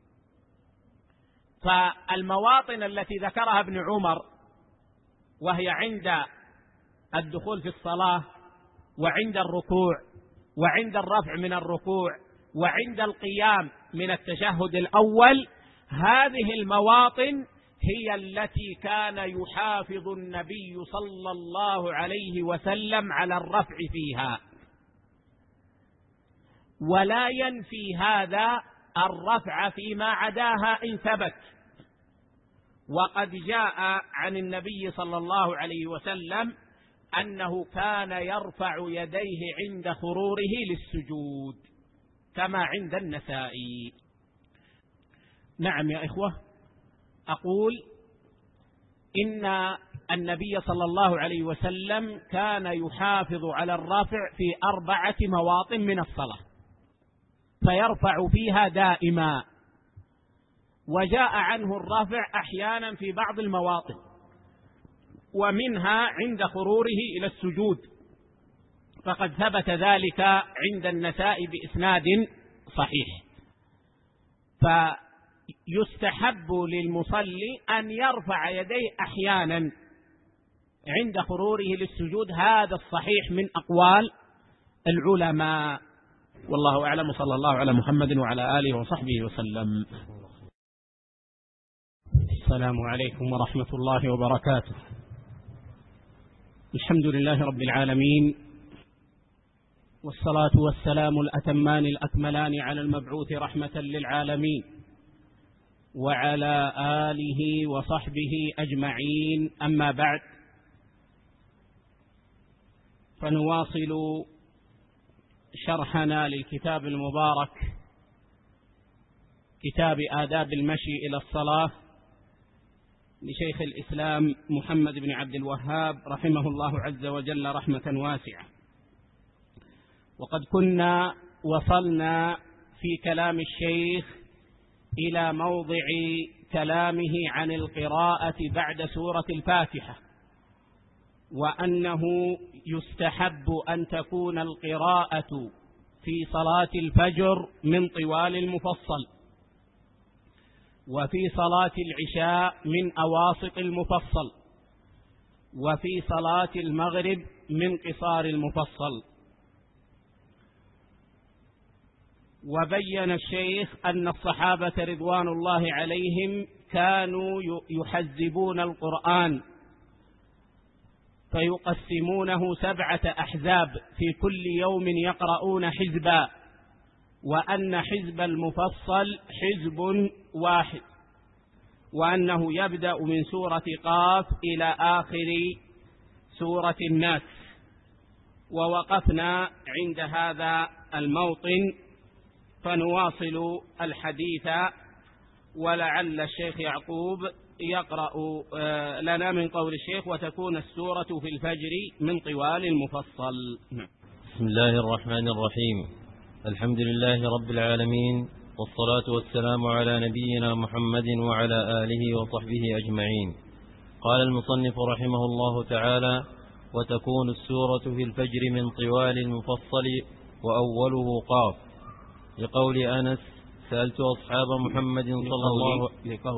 فالمواطن التي ذكرها ابن عمر، وهي عند الدخول في الصلاة، وعند الركوع، وعند الرفع من الركوع، وعند القيام من التشهد الأول، هذه المواطن هي التي كان يحافظ النبي صلى الله عليه وسلم على الرفع فيها. ولا ينفي هذا الرفع فيما عداها إن ثبت. وقد جاء عن النبي صلى الله عليه وسلم أنه كان يرفع يديه عند خروره للسجود كما عند النسائي. نعم يا إخوة، أقول إن النبي صلى الله عليه وسلم كان يحافظ على الرفع في 4 مواطن من الصلاة، فيرفع فيها دائما. وجاء عنه الرفع أحيانا في بعض المواطن، ومنها عند خروره إلى السجود، فقد ثبت ذلك عند النساء بإسناد صحيح. فيستحب للمصلي أن يرفع يديه أحيانا عند خروره للسجود، هذا الصحيح من أقوال العلماء، والله أعلم. صلى الله على محمد وعلى آله وصحبه وسلم. السلام عليكم ورحمة الله وبركاته. الحمد لله رب العالمين، والصلاة والسلام الأتمان الأكملان على المبعوث رحمة للعالمين، وعلى آله وصحبه أجمعين. أما بعد، فنواصل شرحنا للكتاب المبارك، كتاب آداب المشي إلى الصلاة لشيخ الإسلام محمد بن عبد الوهاب رحمه الله عز وجل رحمة واسعة. وقد كنا وصلنا في كلام الشيخ إلى موضع كلامه عن القراءة بعد سورة الفاتحة، وأنه يستحب أن تكون القراءة في صلاة الفجر من طوال المفصل، وفي صلاة العشاء من أواسط المفصل، وفي صلاة المغرب من قصار المفصل. وبين الشيخ أن الصحابة رضوان الله عليهم كانوا يحزبون القرآن فيقسمونه 7 أحزاب، في كل يوم يقرؤون حزبا، وأن حزب المفصل حزب واحد، وأنه يبدأ من سورة قاف إلى آخر سورة الناس. ووقفنا عند هذا الموطن، فنواصل الحديث، ولعل الشيخ يعقوب يقرأ لنا من قول الشيخ: وتكون السورة في الفجر من طوال المفصل. بسم الله الرحمن الرحيم. الحمد لله رب العالمين، والصلاة والسلام على نبينا محمد وعلى آله وصحبه أجمعين. قال المصنف رحمه الله تعالى: وتكون السورة في الفجر من طوال المفصل وأوله قاف، لقول أنس: سألت أصحاب محمد صلى الله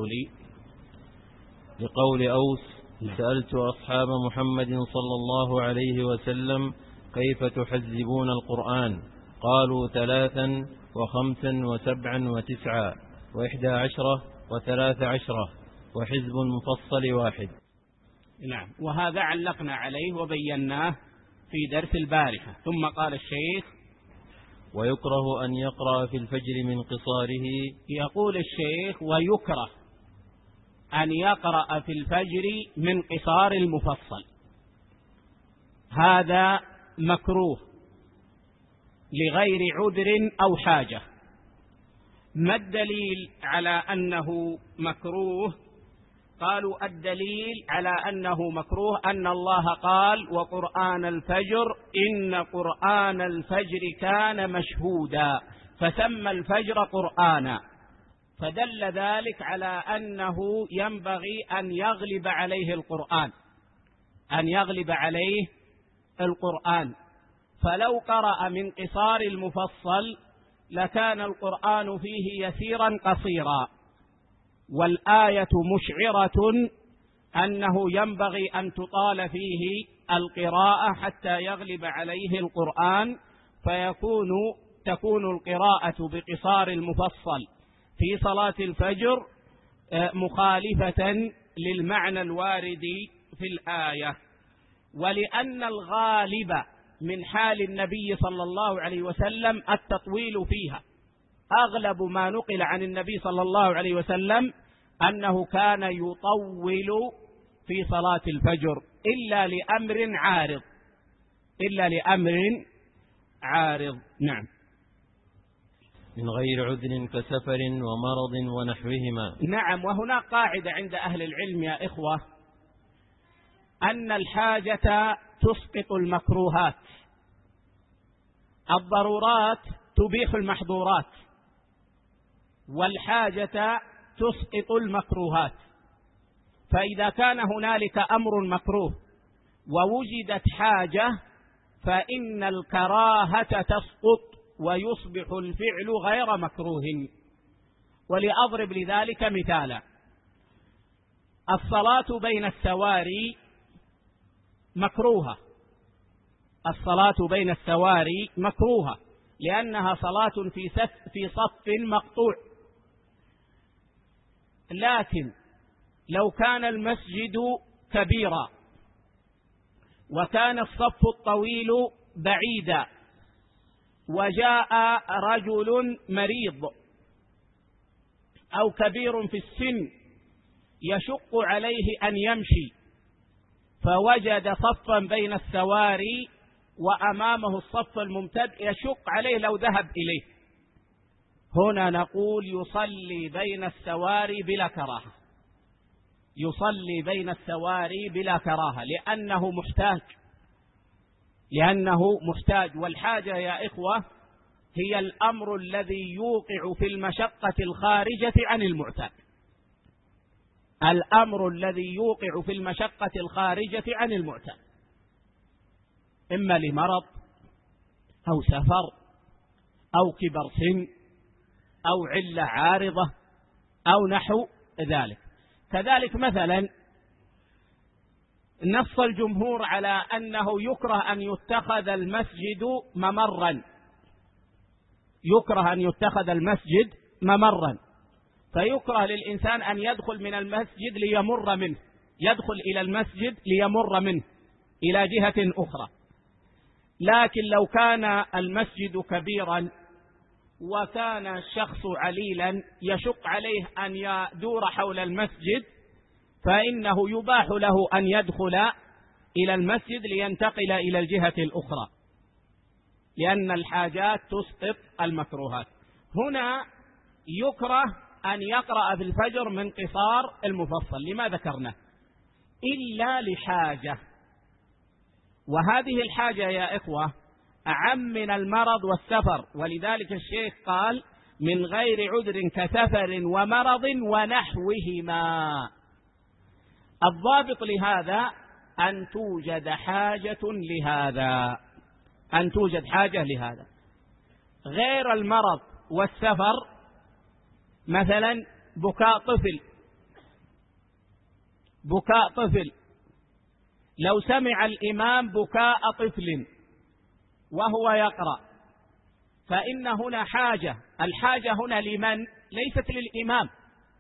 لقول أوس: سألت أصحاب محمد صلى الله عليه وسلم: كيف تحزبون القرآن؟ قالوا 3 و5 و7 و9 و11 و13 وحزب مفصل واحد. نعم، وهذا علقنا عليه وبيناه في درس البارحة. ثم قال الشيخ: ويكره أن يقرأ في الفجر من قصاره. يقول الشيخ: ويكره أن يقرأ في الفجر من قصار المفصل، هذا مكروه لغير عذر أو حاجة. ما الدليل على أنه مكروه؟ قالوا: الدليل على أنه مكروه أن الله قال: وقرآن الفجر إن قرآن الفجر كان مشهودا، فسمى الفجر قرآنا، فدل ذلك على أنه ينبغي أن يغلب عليه القرآن، فلو قرأ من قصار المفصل لكان القرآن فيه يسيرا قصيرا، والآية مشعرة أنه ينبغي أن تطال فيه القراءة حتى يغلب عليه القرآن، تكون القراءة بقصار المفصل في صلاة الفجر مخالفة للمعنى الوارد في الآية. ولأن الغالب من حال النبي صلى الله عليه وسلم التطويل فيها، أغلب ما نقل عن النبي صلى الله عليه وسلم أنه كان يطول في صلاة الفجر إلا لأمر عارض. نعم. من غير عذر كسفر ومرض ونحوهما. نعم، وهناك قاعدة عند أهل العلم يا إخوة: أن الحاجة تسقط المكروهات، الضرورات تبيح المحظورات، والحاجة تسقط المكروهات. فإذا كان هنالك أمر مكروه ووجدت حاجة فإن الكراهة تسقط ويصبح الفعل غير مكروه. ولأضرب لذلك مثالا: الصلاة بين السواري مكروهة، لأنها صلاة في صف مقطوع. لكن لو كان المسجد كبيرا وكان الصف الطويل بعيدا وجاء رجل مريض أو كبير في السن يشق عليه أن يمشي، فوجد صفا بين السواري وأمامه الصف الممتد يشق عليه لو ذهب إليه، هنا نقول يصلي بين السواري بلا كراهة، لأنه محتاج. والحاجة يا إخوة هي الأمر الذي يوقع في المشقة الخارجة عن المعتاد، إما لمرض أو سفر أو كبر سن أو علة عارضة أو نحو ذلك. كذلك مثلا نص الجمهور على أنه يكره أن يتخذ المسجد ممرا، فيكره للإنسان أن يدخل إلى المسجد ليمر منه إلى جهة أخرى. لكن لو كان المسجد كبيرا وكان الشخص عليلا يشق عليه أن يدور حول المسجد، فإنه يباح له أن يدخل إلى المسجد لينتقل إلى الجهة الأخرى، لأن الحاجات تسقط المكروهات. هنا يكره أن يقرأ في الفجر من قصار المفصل. لما ذكرنا؟ إلا لحاجة، وهذه الحاجة يا إخوة أعم من المرض والسفر، ولذلك الشيخ قال من غير عذر كسفر ومرض ونحوهما. الضابط لهذا أن توجد حاجة لهذا، أن توجد حاجة لهذا. غير المرض والسفر، مثلا بكاء طفل، لو سمع الإمام بكاء طفل وهو يقرأ فإن هنا حاجة، الحاجة هنا لمن؟ ليست للإمام،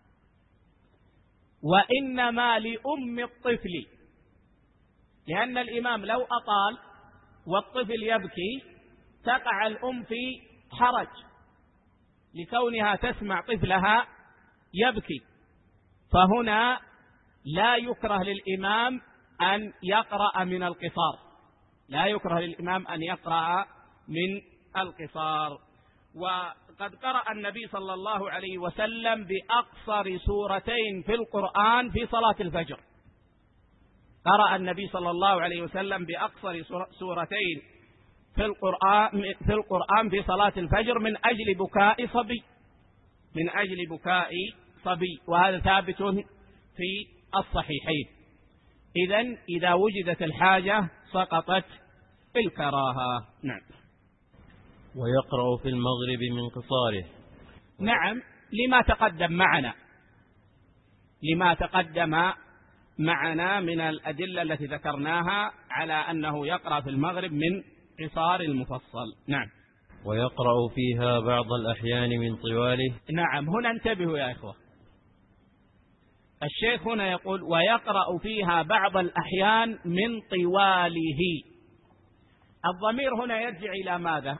وإنما لأم الطفل، لأن الإمام لو أطال والطفل يبكي تقع الأم في حرج لكونها تسمع طفلها يبكي، فهنا لا يكره للإمام أن يقرأ من القصار، لا يكره للإمام أن يقرأ من القصار. وقد قرأ النبي صلى الله عليه وسلم بأقصر سورتين في القرآن في صلاة الفجر، قرأ النبي صلى الله عليه وسلم بأقصر سورتين في القرآن في صلاة الفجر من أجل بكاء صبي، وهذا ثابت في الصحيحين. إذن إذا وجدت الحاجة سقطت الكراهة. نعم. ويقرأ في المغرب من قصاره. نعم، لما تقدم معنا من الأدلة التي ذكرناها على أنه يقرأ في المغرب من قصار المفصل. نعم. ويقرأ فيها بعض الأحيان من طواله. نعم، هنا انتبهوا يا إخوة، الشيخ هنا يقول ويقرأ فيها بعض الأحيان من طواله. الضمير هنا يرجع إلى ماذا؟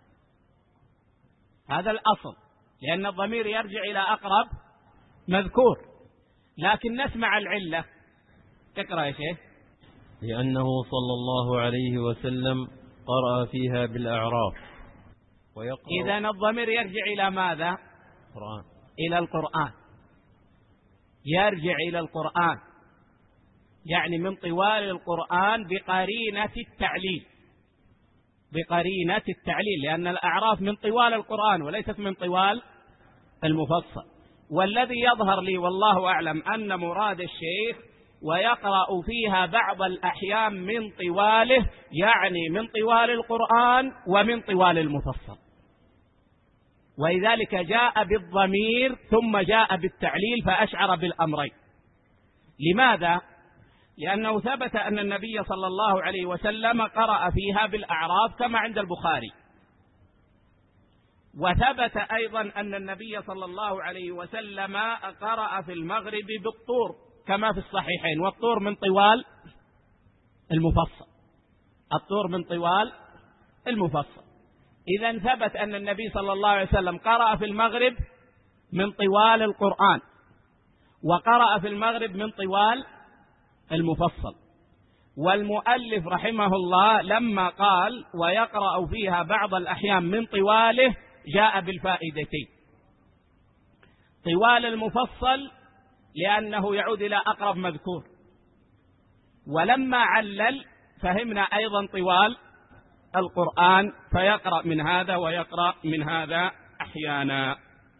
هذا الأصل، لأن الضمير يرجع إلى أقرب مذكور، لكن نسمع العلة. اقرأ يا شيخ. لأنه صلى الله عليه وسلم قرأ فيها بالأعراف. إذن الضمير يرجع إلى ماذا؟ قرآن. إلى القرآن، يرجع إلى القرآن، يعني من طوال القرآن بقرينة التعليل، لأن الأعراف من طوال القرآن وليست من طوال المفصل. والذي يظهر لي والله أعلم أن مراد الشيخ ويقرأ فيها بعض الأحيان من طواله، يعني من طوال القرآن ومن طوال المفصل، ولذلك جاء بالضمير ثم جاء بالتعليل فأشعر بالأمرين. لماذا؟ لأنه ثبت أن النبي صلى الله عليه وسلم قرأ فيها بالأعراف كما عند البخاري، وثبت أيضا أن النبي صلى الله عليه وسلم قرأ في المغرب بالطور كما في الصحيحين، والطور من طوال المفصل، الطور من طوال المفصل. إذن ثبت أن النبي صلى الله عليه وسلم قرأ في المغرب من طوال القرآن، وقرأ في المغرب من طوال المفصل. والمؤلف رحمه الله لما قال ويقرأ فيها بعض الأحيان من طواله جاء بالفائدتين: طوال المفصل لأنه يعود إلى أقرب مذكور، ولما علل فهمنا أيضا طوال القرآن، فيقرأ من هذا ويقرأ من هذا أحيانا.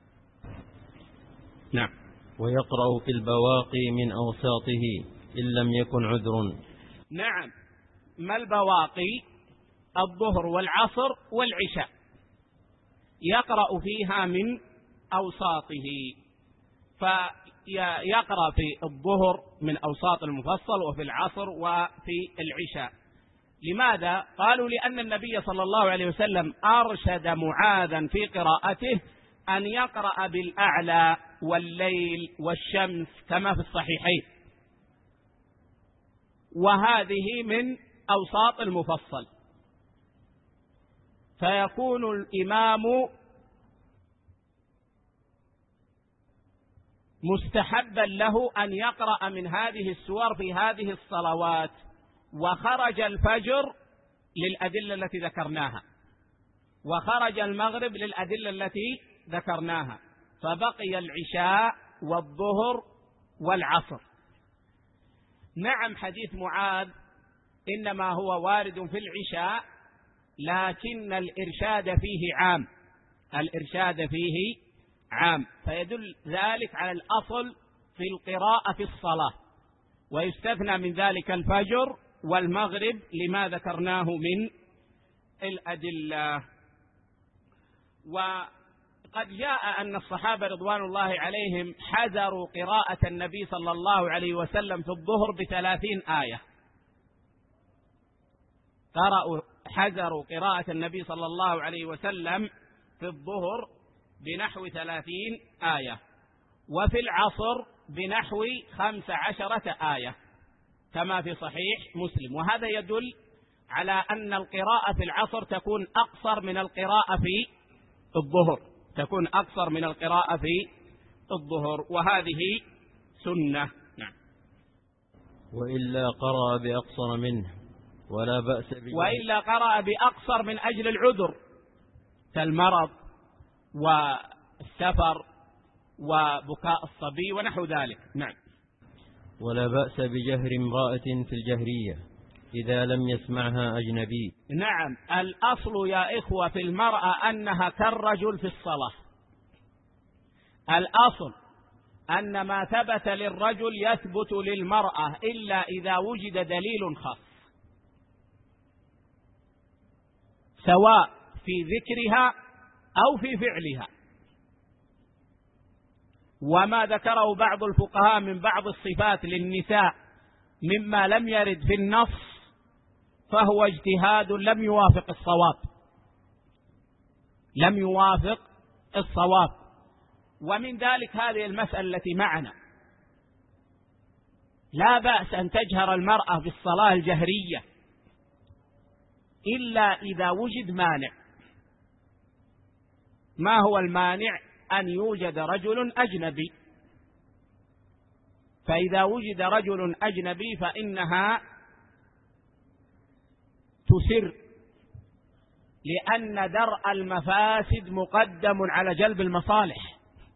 نعم. ويقرأ في البواقي من أوساطه إن لم يكن عذر. نعم. ما البواقي؟ الظهر والعصر والعشاء، يقرأ فيها من أوساطه، فيقرأ في الظهر من أوساط المفصل، وفي العصر وفي العشاء. لماذا؟ قالوا لأن النبي صلى الله عليه وسلم أرشد معاذا في قراءته أن يقرأ بالأعلى والليل والشمس كما في الصحيحين، وهذه من أوساط المفصل، فيكون الإمام مستحبا له أن يقرأ من هذه السور في هذه الصلوات. وخرج الفجر للأدلة التي ذكرناها، وخرج المغرب للأدلة التي ذكرناها، فبقي العشاء والظهر والعصر. نعم، حديث معاذ إنما هو وارد في العشاء، لكن الإرشاد فيه عام، فيدل ذلك على الأصل في القراءة في الصلاة، ويستثنى من ذلك الفجر والمغرب لما ذكرناه من الأدلة. وقد جاء أن الصحابة رضوان الله عليهم حذروا قراءة النبي صلى الله عليه وسلم في الظهر ب30 آية، حذروا قراءة النبي صلى الله عليه وسلم في الظهر بنحو 30 آية، وفي العصر بنحو 15 آية كما في صحيح مسلم. وهذا يدل على أن القراءة في العصر تكون أقصر من القراءة في الظهر، وهذه سنة. نعم. وإلا قرأ بأقصر منه ولا بأس وإلا قرأ بأقصر من أجل العذر كالمرض والسفر وبكاء الصبي ونحو ذلك. نعم. ولا بأس بجهر امرأة في الجهرية إذا لم يسمعها أجنبي. نعم، الأصل يا إخوة في المرأة أنها كالرجل في الصلاة. الأصل أن ما ثبت للرجل يثبت للمرأة إلا إذا وجد دليل خاص، سواء في ذكرها أو في فعلها. وما ذكره بعض الفقهاء من بعض الصفات للنساء مما لم يرد في النص فهو اجتهاد لم يوافق الصواب. ومن ذلك هذه المسألة التي معنا، لا بأس أن تجهر المرأة بالصلاة الجهرية إلا إذا وجد مانع. ما هو المانع؟ أن يوجد رجل أجنبي، فإذا وجد رجل أجنبي فإنها تسر، لأن درء المفاسد مقدم على جلب المصالح.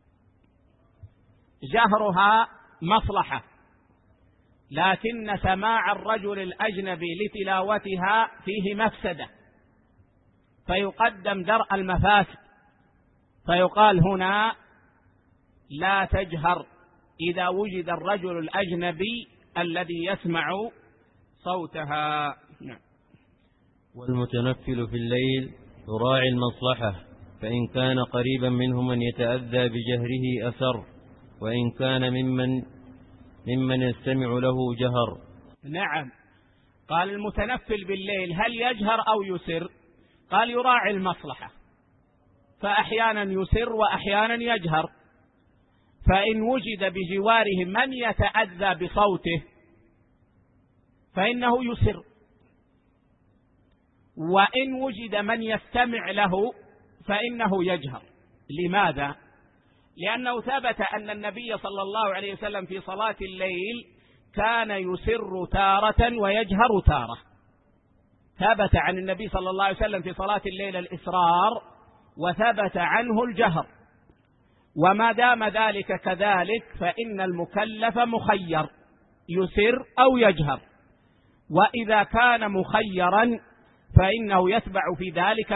جهرها مصلحة، لكن سماع الرجل الأجنبي لتلاوتها فيه مفسدة، فيقدم درء المفاسد، فيقال هنا لا تجهر إذا وجد الرجل الأجنبي الذي يسمع صوتها. والمتنفل في الليل يراعي المصلحة، فإن كان قريبا منه من يتأذى بجهره أثر، وإن كان ممن يستمع له جهر. نعم، قال المتنفل بالليل هل يجهر أو يسر؟ قال يراعي المصلحة، فأحيانا يسر وأحيانا يجهر. فإن وجد بجواره من يتأذى بصوته فإنه يسر، وإن وجد من يستمع له فإنه يجهر. لماذا؟ لأنه ثبت أن النبي صلى الله عليه وسلم في صلاة الليل كان يسر تارة ويجهر تارة. ثبت عن النبي صلى الله عليه وسلم في صلاة الليل الإسرار، وثبت عنه الجهر. وما دام ذلك كذلك فإن المكلف مخير يسر أو يجهر، وإذا كان مخيرا فإنه يتبع في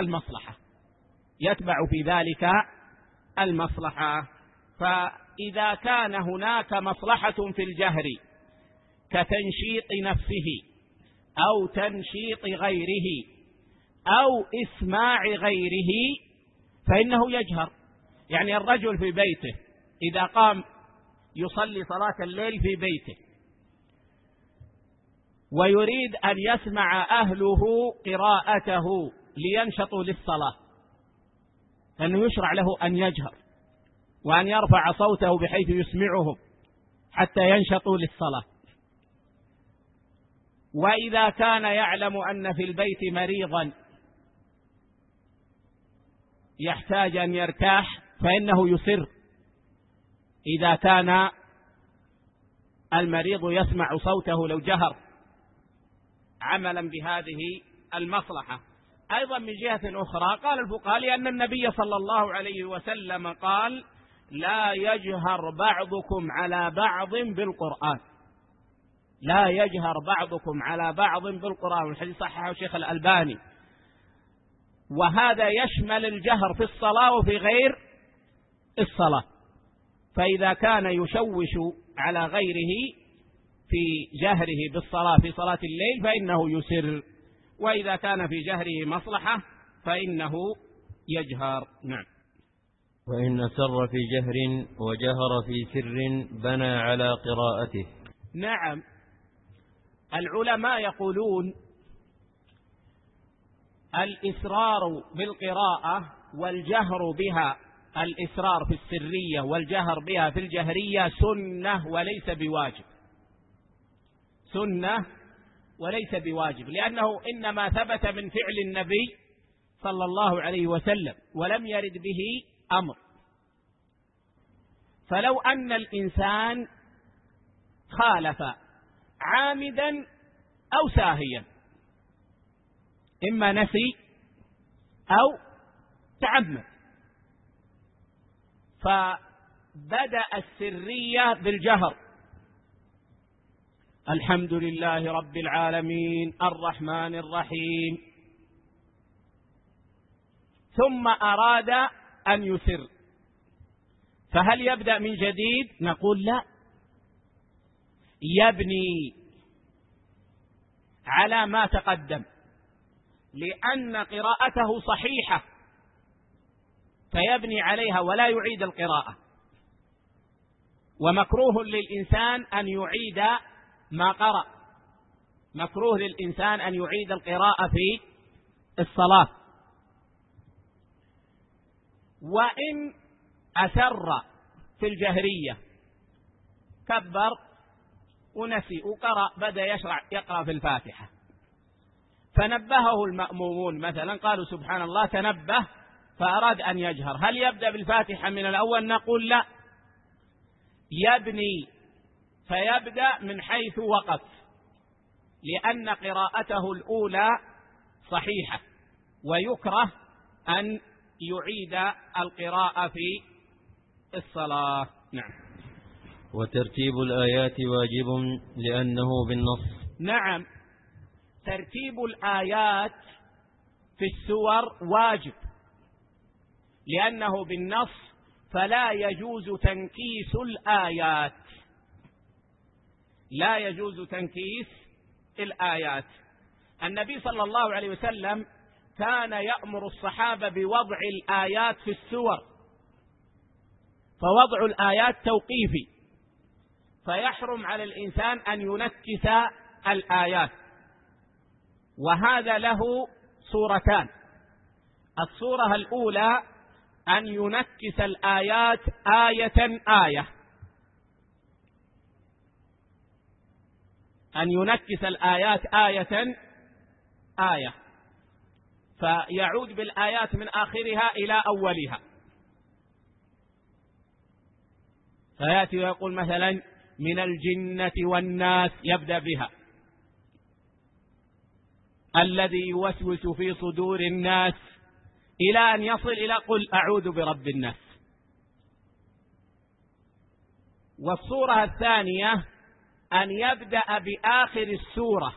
ذلك المصلحة. فإذا كان هناك مصلحة في الجهر كتنشيط نفسه أو تنشيط غيره أو إسماع غيره فإنه يجهر. يعني الرجل في بيته إذا قام يصلي صلاة الليل في بيته ويريد أن يسمع أهله قراءته لينشطوا للصلاة، فإنه يشرع له أن يجهر وأن يرفع صوته بحيث يسمعهم حتى ينشطوا للصلاة. وإذا كان يعلم أن في البيت مريضا يحتاج أن يرتاح فإنه يسر إذا كان المريض يسمع صوته لو جهر، عملا بهذه المصلحة. أيضا من جهة أخرى قال الفقهاء لأن النبي صلى الله عليه وسلم قال لا يجهر بعضكم على بعض بالقرآن، لا يجهر بعضكم على بعض بالقرآن، والحديث صححه الشيخ الألباني. وهذا يشمل الجهر في الصلاة وفي غير الصلاة، فإذا كان يشوش على غيره في جهره بالصلاة في صلاة الليل فإنه يسر، وإذا كان في جهره مصلحة فإنه يجهر. نعم. وإن أسر في جهر وجهر في سر بنى على قراءته. نعم، العلماء يقولون الإسرار بالقراءة والجهر بها، الإسرار في السرية والجهر بها في الجهرية سنة وليس بواجب، سنة وليس بواجب، لأنه إنما ثبت من فعل النبي صلى الله عليه وسلم ولم يرد به أمر. فلو أن الإنسان خالف عامدا أو ساهيا، إما نسي أو تعمد، فبدأ السرية بالجهر: الحمد لله رب العالمين الرحمن الرحيم، ثم أراد أن يسر، فهل يبدأ من جديد؟ نقول لا، يبني على ما تقدم، لأن قراءته صحيحة فيبني عليها ولا يعيد القراءة. ومكروه للإنسان أن يعيد ما قرأ، مكروه للإنسان أن يعيد القراءة في الصلاة. وإن أسر في الجهرية كبر ونسي وقرأ، بدأ يقرأ في الفاتحة، فنبهه المأمومون مثلا قالوا سبحان الله تنبه، فأراد أن يجهر، هل يبدأ بالفاتحة من الأول؟ نقول لا، يبني فيبدأ من حيث وقف، لأن قراءته الأولى صحيحة، ويكره أن يعيد القراءة في الصلاة. نعم. وترتيب الآيات واجب لأنه بالنص. نعم، ترتيب الآيات في السور واجب لأنه بالنص، فلا يجوز تنكيس الآيات، لا يجوز تنكيس الآيات. النبي صلى الله عليه وسلم كان يأمر الصحابة بوضع الآيات في السور، فوضع الآيات توقيفي، فيحرم على الإنسان أن ينكس الآيات. وهذا له صورتان: الصورة الأولى أن ينكس الآيات آية آية، أن ينكس الآيات آية آية، فيعود بالآيات من آخرها إلى أولها، فيأتي ويقول مثلا من الجنة والناس، يبدأ بها، الذي يوسوس في صدور الناس، إلى أن يصل إلى قل أعوذ برب الناس. والصورة الثانية أن يبدأ بآخر السورة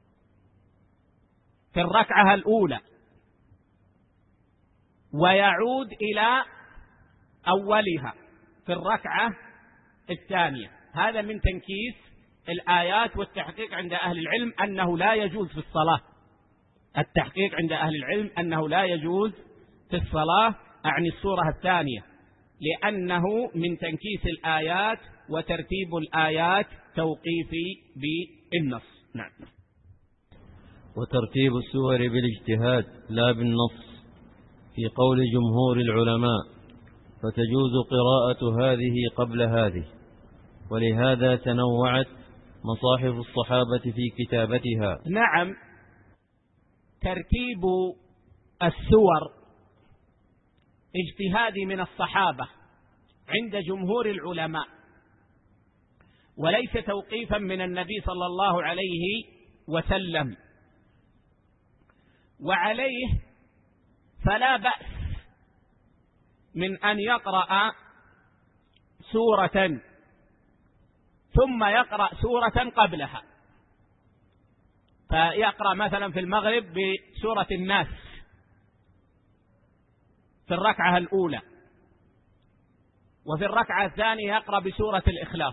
في الركعة الأولى ويعود إلى أولها في الركعة الثانية. هذا من تنكيس الآيات، والتحقيق عند أهل العلم أنه لا يجوز في الصلاة، التحقيق عند أهل العلم أنه لا يجوز في الصلاة، أعني السورة الثانية، لأنه من تنكيس الآيات، وترتيب الآيات توقيفي بالنص. نعم. وترتيب السور بالاجتهاد لا بالنص في قول جمهور العلماء، فتجوز قراءة هذه قبل هذه، ولهذا تنوعت مصاحف الصحابة في كتابتها. نعم، ترتيب السور اجتهادي من الصحابة عند جمهور العلماء، وليس توقيفا من النبي صلى الله عليه وسلم، وعليه فلا بأس من أن يقرأ سورة ثم يقرأ سورة قبلها، فيقرأ مثلا في المغرب بسورة الناس في الركعة الأولى، وفي الركعة الثانية يقرأ بسورة الإخلاص،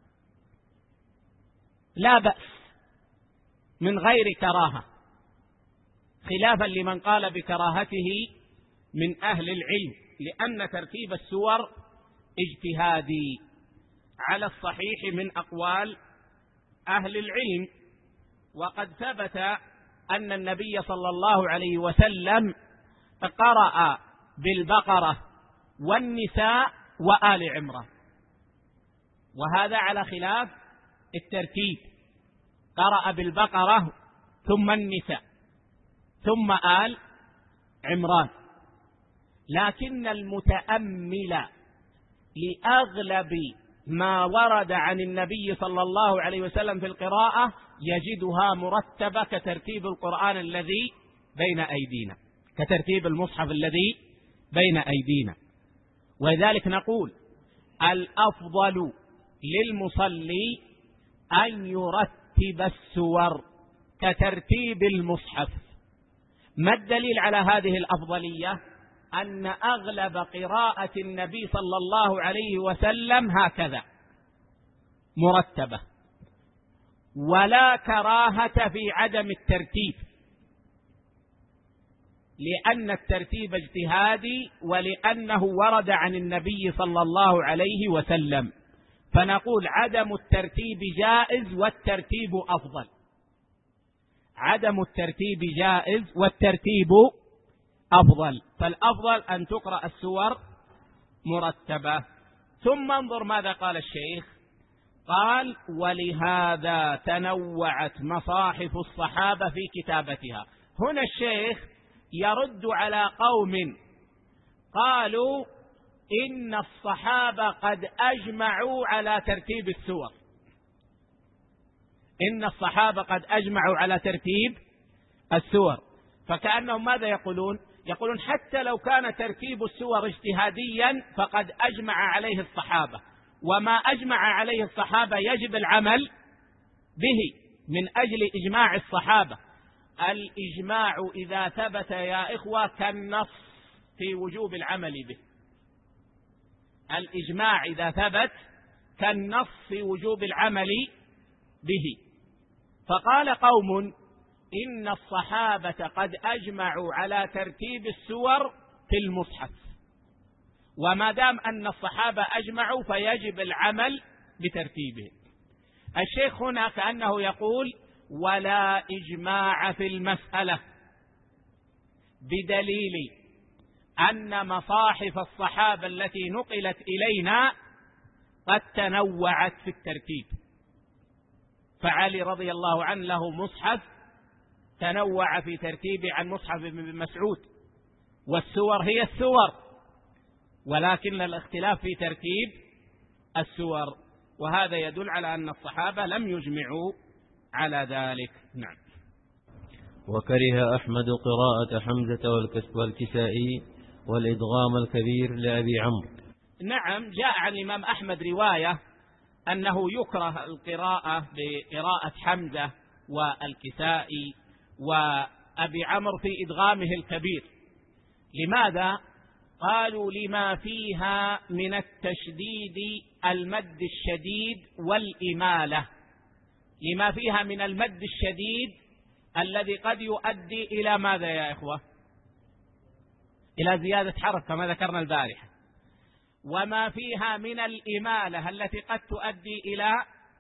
لا بأس من غير كراهة، خلافا لمن قال بكراهته من أهل العلم، لأن ترتيب السور اجتهادي على الصحيح من أقوال أهل العلم. وقد ثبت أن النبي صلى الله عليه وسلم قرأ بالبقرة والنساء وآل عمران، وهذا على خلاف الترتيب، قرأ بالبقرة ثم النساء ثم آل عمران. لكن المتأمل لأغلب ما ورد عن النبي صلى الله عليه وسلم في القراءة يجدها مرتبة كترتيب القرآن الذي بين أيدينا، كترتيب المصحف الذي بين أيدينا. ولذلك نقول الأفضل للمصلي أن يرتب السور كترتيب المصحف. ما الدليل على هذه الأفضلية؟ أن أغلب قراءة النبي صلى الله عليه وسلم هكذا مرتبة، ولا كراهة في عدم الترتيب، لأن الترتيب اجتهادي ولأنه ورد عن النبي صلى الله عليه وسلم، فنقول عدم الترتيب جائز والترتيب أفضل، عدم الترتيب جائز والترتيب أفضل، فالأفضل أن تقرأ السور مرتبة. ثم انظر ماذا قال الشيخ، قال ولهذا تنوعت مصاحف الصحابة في كتابتها. هنا الشيخ يرد على قوم قالوا إن الصحابة قد أجمعوا على ترتيب السور، إن الصحابة قد أجمعوا على ترتيب السور، فكأنهم ماذا يقولون؟ يقولون حتى لو كان ترتيب السور اجتهاديا فقد أجمع عليه الصحابة، وما أجمع عليه الصحابة يجب العمل به من أجل إجماع الصحابة. الإجماع إذا ثبت يا إخوة كالنص في وجوب العمل به، الإجماع إذا ثبت كالنص في وجوب العمل به. فقال قوم إن الصحابة قد أجمعوا على ترتيب السور في المصحف، وما دام أن الصحابة أجمعوا فيجب العمل بترتيبه. الشيخ هنا كأنه يقول ولا إجماع في المسألة، بدليل أن مصاحف الصحابة التي نقلت إلينا قد تنوعت في الترتيب، فعلي رضي الله عنه له مصحف تنوع في ترتيبه عن مصحف ابن مسعود، والسور هي السور ولكن الاختلاف في ترتيب السور، وهذا يدل على أن الصحابة لم يجمعوا على ذلك. نعم. وكره أحمد قراءة حمزة والكسائي والإدغام الكبير لأبي عمرو. نعم، جاء عن الإمام أحمد رواية أنه يكره القراءة بقراءة حمزة والكسائي وأبي عمرو في إدغامه الكبير. لماذا؟ قالوا لما فيها من التشديد المد الشديد والإمالة، لما فيها من المد الشديد الذي قد يؤدي إلى ماذا يا إخوة؟ إلى زيادة حرف كما ذكرنا البارحة، وما فيها من الإمالة التي قد تؤدي إلى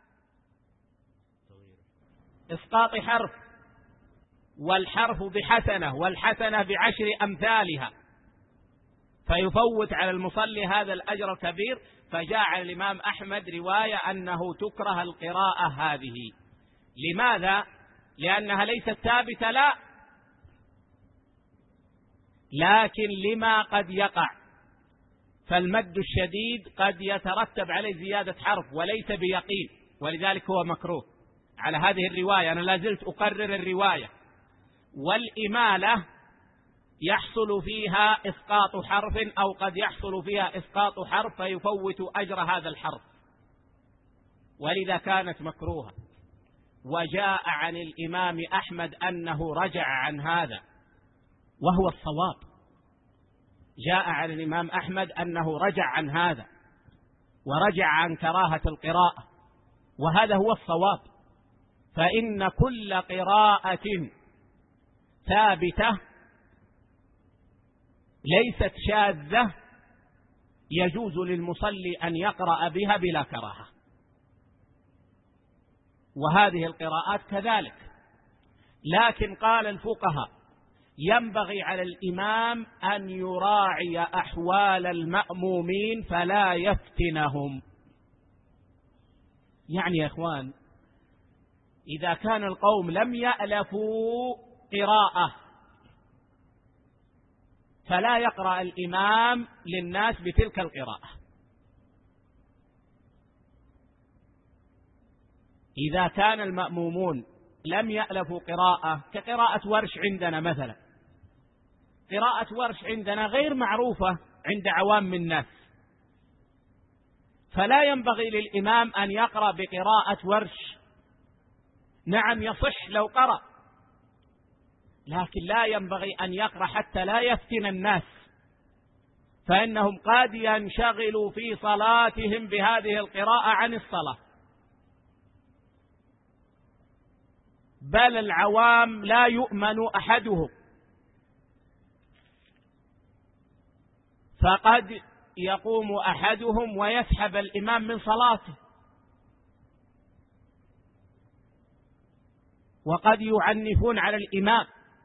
إسقاط حرف، والحرف بحسنة والحسنة بعشر أمثالها، فيفوت على المصلي هذا الأجر الكبير. فجاء الإمام أحمد رواية أنه تكره القراءة هذه. لماذا؟ لأنها ليست ثابتة، لا، لكن لما قد يقع، فالمد الشديد قد يترتب عليه زيادة حرف وليس بيقين، ولذلك هو مكروه على هذه الرواية. أنا لازلت أقرر الرواية. والإمالة يحصل فيها إسقاط حرف أو قد يحصل فيها إسقاط حرف فيفوت أجر هذا الحرف، ولذا كانت مكروهة. وجاء عن الإمام أحمد أنه رجع عن هذا وهو الصواب، جاء عن الإمام أحمد أنه رجع عن هذا ورجع عن كراهة القراءة، وهذا هو الصواب. فإن كل قراءة ثابتة ليست شاذة يجوز للمصلي أن يقرأ بها بلا كراهة، وهذه القراءات كذلك. لكن قال الفقهاء ينبغي على الإمام أن يراعي أحوال المأمومين فلا يفتنهم. يعني يا إخوان، إذا كان القوم لم يألفوا قراءة فلا يقرأ الإمام للناس بتلك القراءة. إذا كان المأمومون لم يألفوا قراءة كقراءة ورش عندنا مثلا، قراءة ورش عندنا غير معروفة عند عوام الناس، فلا ينبغي للإمام أن يقرأ بقراءة ورش. نعم يصح لو قرأ، لكن لا ينبغي أن يقرأ حتى لا يفتن الناس، فإنهم قد ينشغلوا في صلاتهم بهذه القراءة عن الصلاة. بل العوام لا يؤمن أحدهم، فقد يقوم أحدهم ويسحب الإمام من صلاته، وقد يعنفون على الإمام.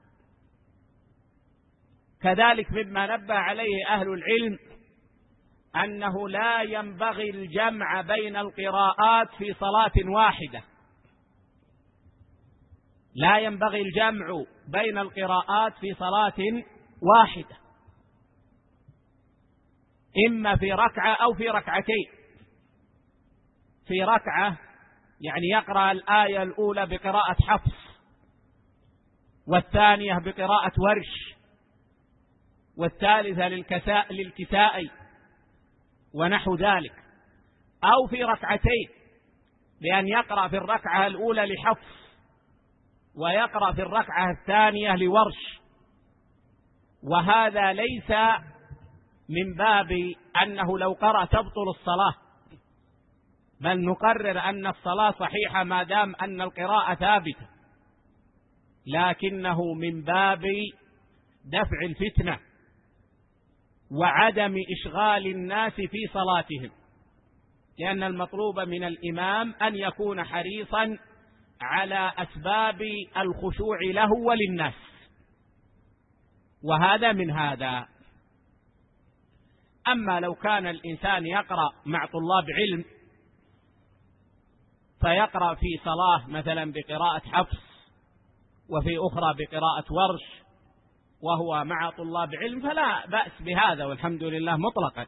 كذلك مما نبه عليه أهل العلم أنه لا ينبغي الجمع بين القراءات في صلاة واحدة، لا ينبغي الجمع بين القراءات في صلاة واحدة، إما في ركعة أو في ركعتين. في ركعة يعني يقرأ الآية الأولى بقراءة حفص، والثانية بقراءة ورش، والثالثة للكسائي ونحو ذلك. أو في ركعتين بأن يقرأ في الركعة الأولى لحفص ويقرأ في الركعة الثانية لورش. وهذا ليس من باب أنه لو قرأ تبطل الصلاة، بل نقرر أن الصلاة صحيحة ما دام أن القراءة ثابتة، لكنه من باب دفع الفتنة وعدم إشغال الناس في صلاتهم، لأن المطلوب من الإمام أن يكون حريصا على أسباب الخشوع له وللناس، وهذا من هذا. أما لو كان الإنسان يقرأ مع طلاب علم فيقرأ في صلاة مثلا بقراءة حفص وفي أخرى بقراءة ورش وهو مع طلاب علم فلا بأس بهذا، والحمد لله مطلقا.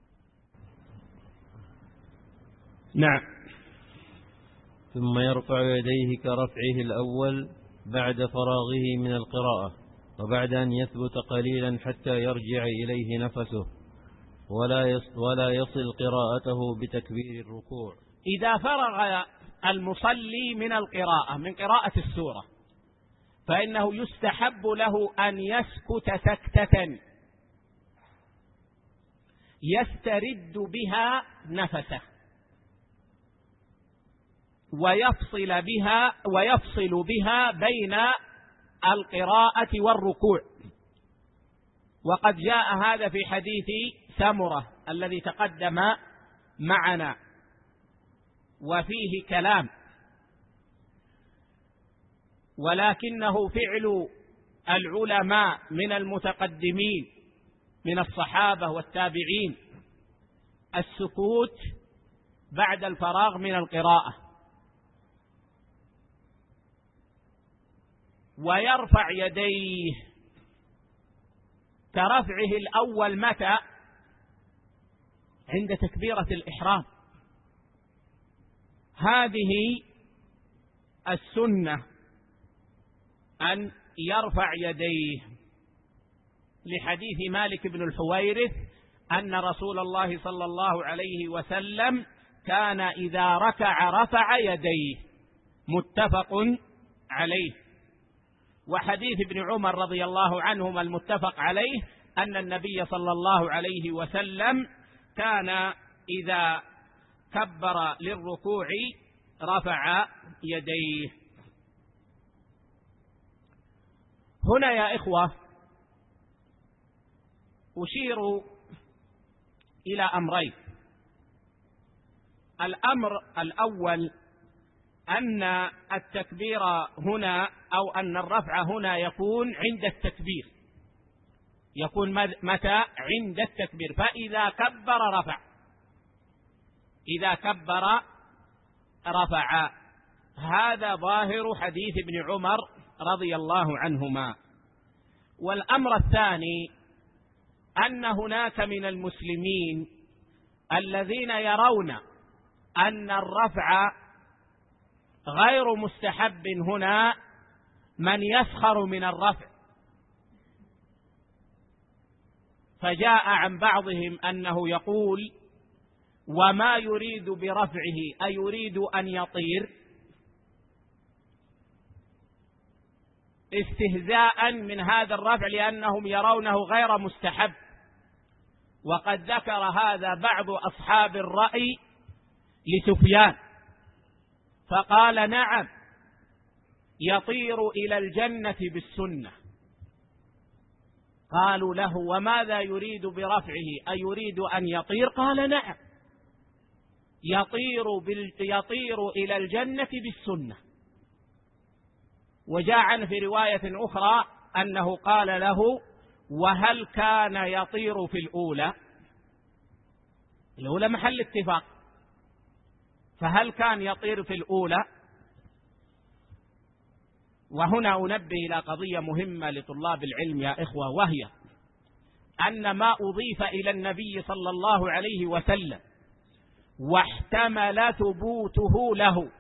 نعم. ثم يرفع يديه كرفعه الأول بعد فراغه من القراءة، وبعد أن يثبت قليلا حتى يرجع إليه نفسه، ولا يصل قراءته بتكبير الركوع. إذا فرغ المصلي من القراءة من قراءة السورة فإنه يستحب له أن يسكت سكتة يسترد بها نفسه ويفصل بها بين القراءة والركوع. وقد جاء هذا في حديث سمرة الذي تقدم معنا وفيه كلام، ولكنه فعل العلماء من المتقدمين من الصحابة والتابعين السكوت بعد الفراغ من القراءة، ويرفع يديه كرفعه الأول متى؟ عند تكبيرة الإحرام. هذه السنة أن يرفع يديه لحديث مالك بن الحويرث أن رسول الله صلى الله عليه وسلم كان إذا ركع رفع يديه، متفق عليه. وحديث ابن عمر رضي الله عنهما المتفق عليه أن النبي صلى الله عليه وسلم كان إذا كبر للركوع رفع يديه. هنا يا إخوة أشير إلى أمرين. الأمر الأول أن التكبير هنا أو أن الرفع هنا يكون عند التكبير، يكون متى؟ عند التكبير، فإذا كبر رفع، إذا كبر رفع. هذا ظاهر حديث ابن عمر رضي الله عنهما. والأمر الثاني أن هناك من المسلمين الذين يرون أن الرفع غير مستحب هنا، من يسخر من الرفع، فجاء عن بعضهم أنه يقول: وما يريد برفعه أيريد أن يطير؟ استهزاء من هذا الرفع لأنهم يرونه غير مستحب. وقد ذكر هذا بعض أصحاب الرأي لسفيان فقال: نعم يطير إلى الجنة بالسنة. قالوا له: وماذا يريد برفعه أيريد أن يطير؟ قال: نعم يطير إلى الجنة بالسنة. وجاء عنه في رواية أخرى أنه قال له: وهل كان يطير في الأولى؟ الأولى محل اتفاق، فهل كان يطير في الأولى؟ وهنا أنبه إلى قضية مهمة لطلاب العلم يا إخوة، وهي أن ما أضيف إلى النبي صلى الله عليه وسلم واحتمل ثبوته له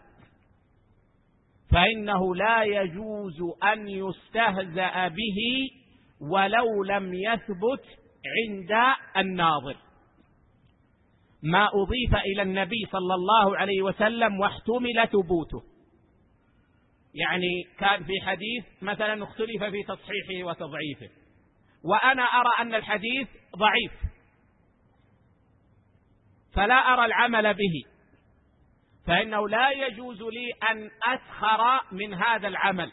فإنه لا يجوز أن يستهزأ به ولو لم يثبت عند الناظر. ما أضيف إلى النبي صلى الله عليه وسلم واحتمل ثبوته، يعني كان في حديث مثلا اختلف في تصحيحه وتضعيفه، وأنا أرى أن الحديث ضعيف فلا أرى العمل به، فإنه لا يجوز لي أن أسخر من هذا العمل،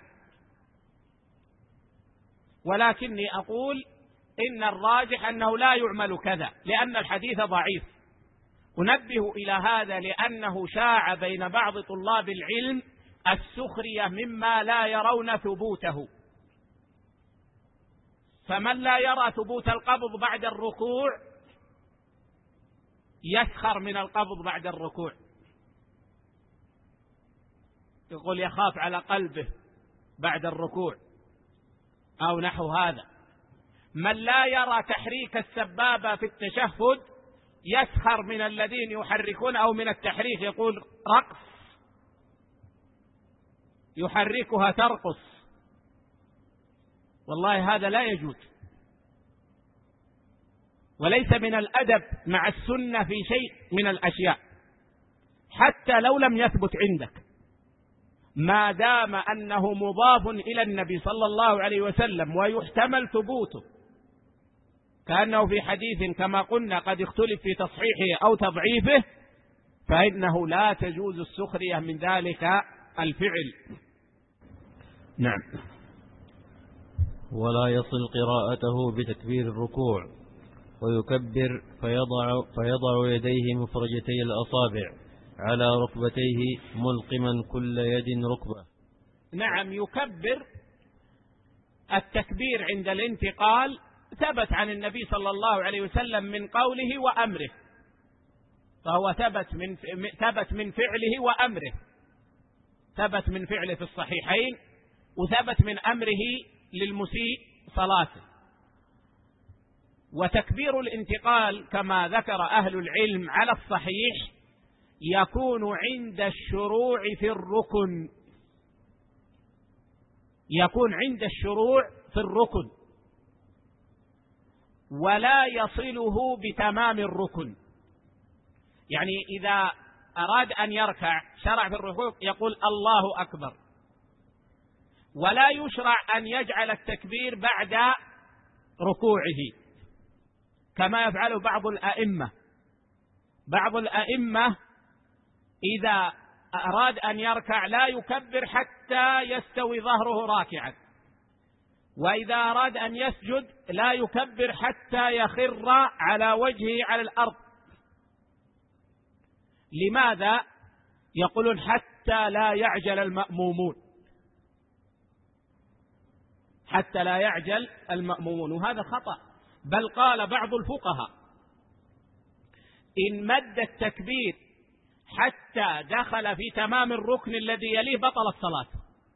ولكني أقول إن الراجح أنه لا يعمل كذا لأن الحديث ضعيف. أنبه إلى هذا لأنه شاع بين بعض طلاب العلم السخرية مما لا يرون ثبوته، فمن لا يرى ثبوت القبض بعد الركوع يسخر من القبض بعد الركوع، يقول يخاف على قلبه بعد الركوع أو نحو هذا. من لا يرى تحريك السبابة في التشهد يسخر من الذين يحركون، أو من التحريك يقول رقص، يحركها ترقص. والله هذا لا يجوز، وليس من الأدب مع السنة في شيء من الأشياء حتى لو لم يثبت عندك، ما دام أنه مضاف إلى النبي صلى الله عليه وسلم ويحتمل ثبوته، كأنه في حديث كما قلنا قد اختلف في تصحيحه أو تضعيفه، فإنه لا تجوز السخرية من ذلك الفعل. نعم. ولا يصل قراءته بتكبير الركوع، ويكبر فيضع يديه مفرجتي الأصابع على ركبتيه ملقما كل يد ركبة. نعم، يكبر. التكبير عند الانتقال ثبت عن النبي صلى الله عليه وسلم من قوله وأمره، فهو ثبت من فعله وأمره، ثبت من فعله في الصحيحين وثبت من أمره للمسيء صلاته. وتكبير الانتقال كما ذكر أهل العلم على الصحيح يكون عند الشروع في الركن، يكون عند الشروع في الركن، ولا يصله بتمام الركن. يعني إذا أراد أن يركع شرع في الركوع يقول الله أكبر، ولا يشرع أن يجعل التكبير بعد ركوعه كما يفعل بعض الأئمة. بعض الأئمة إذا أراد أن يركع لا يكبر حتى يستوي ظهره راكعا، وإذا أراد أن يسجد لا يكبر حتى يخر على وجهه على الأرض. لماذا؟ يقولون حتى لا يعجل المأمومون، حتى لا يعجل المأمومون، وهذا خطأ. بل قال بعض الفقهاء إن مد التكبير حتى دخل في تمام الركن الذي يليه بطل الصلاة،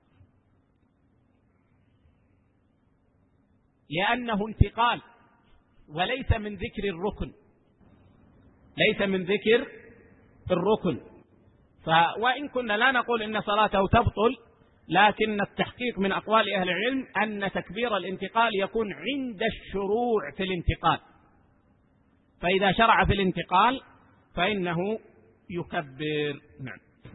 لأنه انتقال وليس من ذكر الركن، ليس من ذكر الركن. وإن كنا لا نقول إن صلاته تبطل، لكن التحقيق من أقوال أهل العلم أن تكبير الانتقال يكون عند الشروع في الانتقال، فإذا شرع في الانتقال فإنه يكبر. نعم.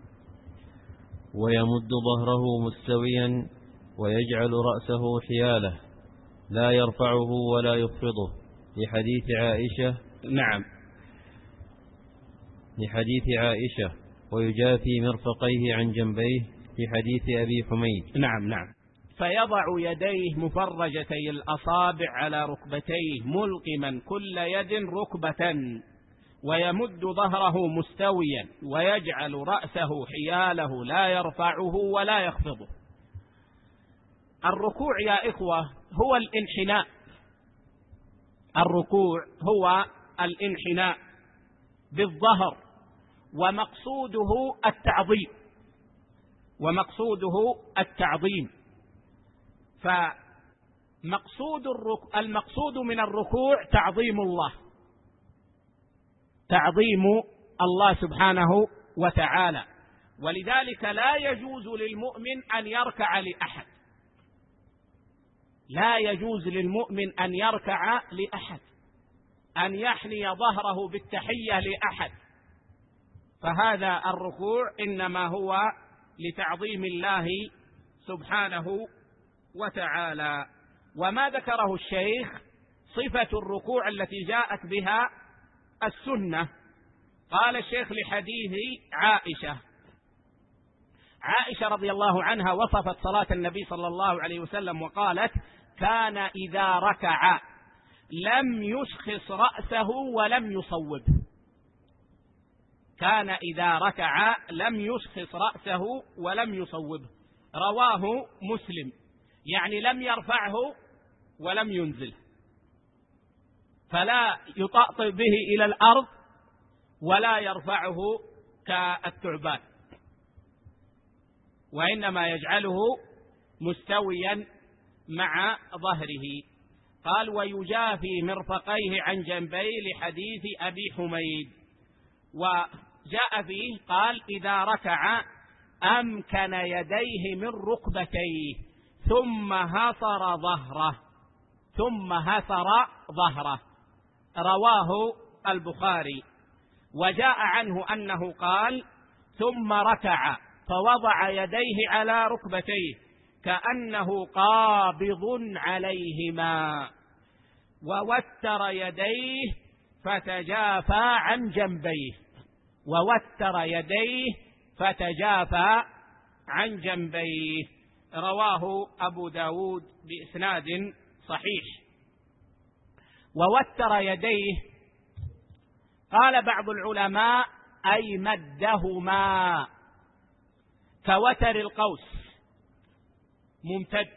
ويمد ظهره مستويا ويجعل رأسه حياله لا يرفعه ولا يخفضه، لحديث عائشة. نعم، لحديث عائشة ويجافي مرفقيه عن جنبيه، لحديث أبي حميد. نعم. فيضع يديه مفرجتي الأصابع على ركبتيه ملقما كل يد ركبة، ويمد ظهره مستويا ويجعل رأسه حياله لا يرفعه ولا يخفضه. الركوع يا إخوة هو الانحناء، الركوع هو الانحناء بالظهر، ومقصوده التعظيم، ومقصوده التعظيم. المقصود من الركوع تعظيم الله، تعظيم الله سبحانه وتعالى. ولذلك لا يجوز للمؤمن أن يركع لأحد، لا يجوز للمؤمن أن يركع لأحد، أن يحني ظهره بالتحية لأحد، فهذا الركوع إنما هو لتعظيم الله سبحانه وتعالى. وما ذكره الشيخ صفة الركوع التي جاءت بها السنة. قال الشيخ لحديث عائشة رضي الله عنها وصفت صلاة النبي صلى الله عليه وسلم وقالت: كان إذا ركع لم يشخص رأسه ولم يصوبه. كان إذا ركع لم يشخص رأسه ولم يصوبه، رواه مسلم، يعني لم يرفعه ولم ينزله، فلا يطأطئ به إلى الأرض ولا يرفعه كالثعبان، وإنما يجعله مستويا مع ظهره. قال: ويجافي مرفقيه عن جنبيه، لحديث أبي حميد. وجاء فيه قال: إذا ركع أمكن يديه من ركبتيه ثم هصر ظهره، رواه البخاري. وجاء عنه أنه قال: ثم ركع فوضع يديه على ركبتيه كأنه قابض عليهما، ووتر يديه فتجافى عن جنبيه، رواه أبو داود بإسناد صحيح. ووتر يديه، قال بعض العلماء: أي مدهما كوتر القوس ممتد.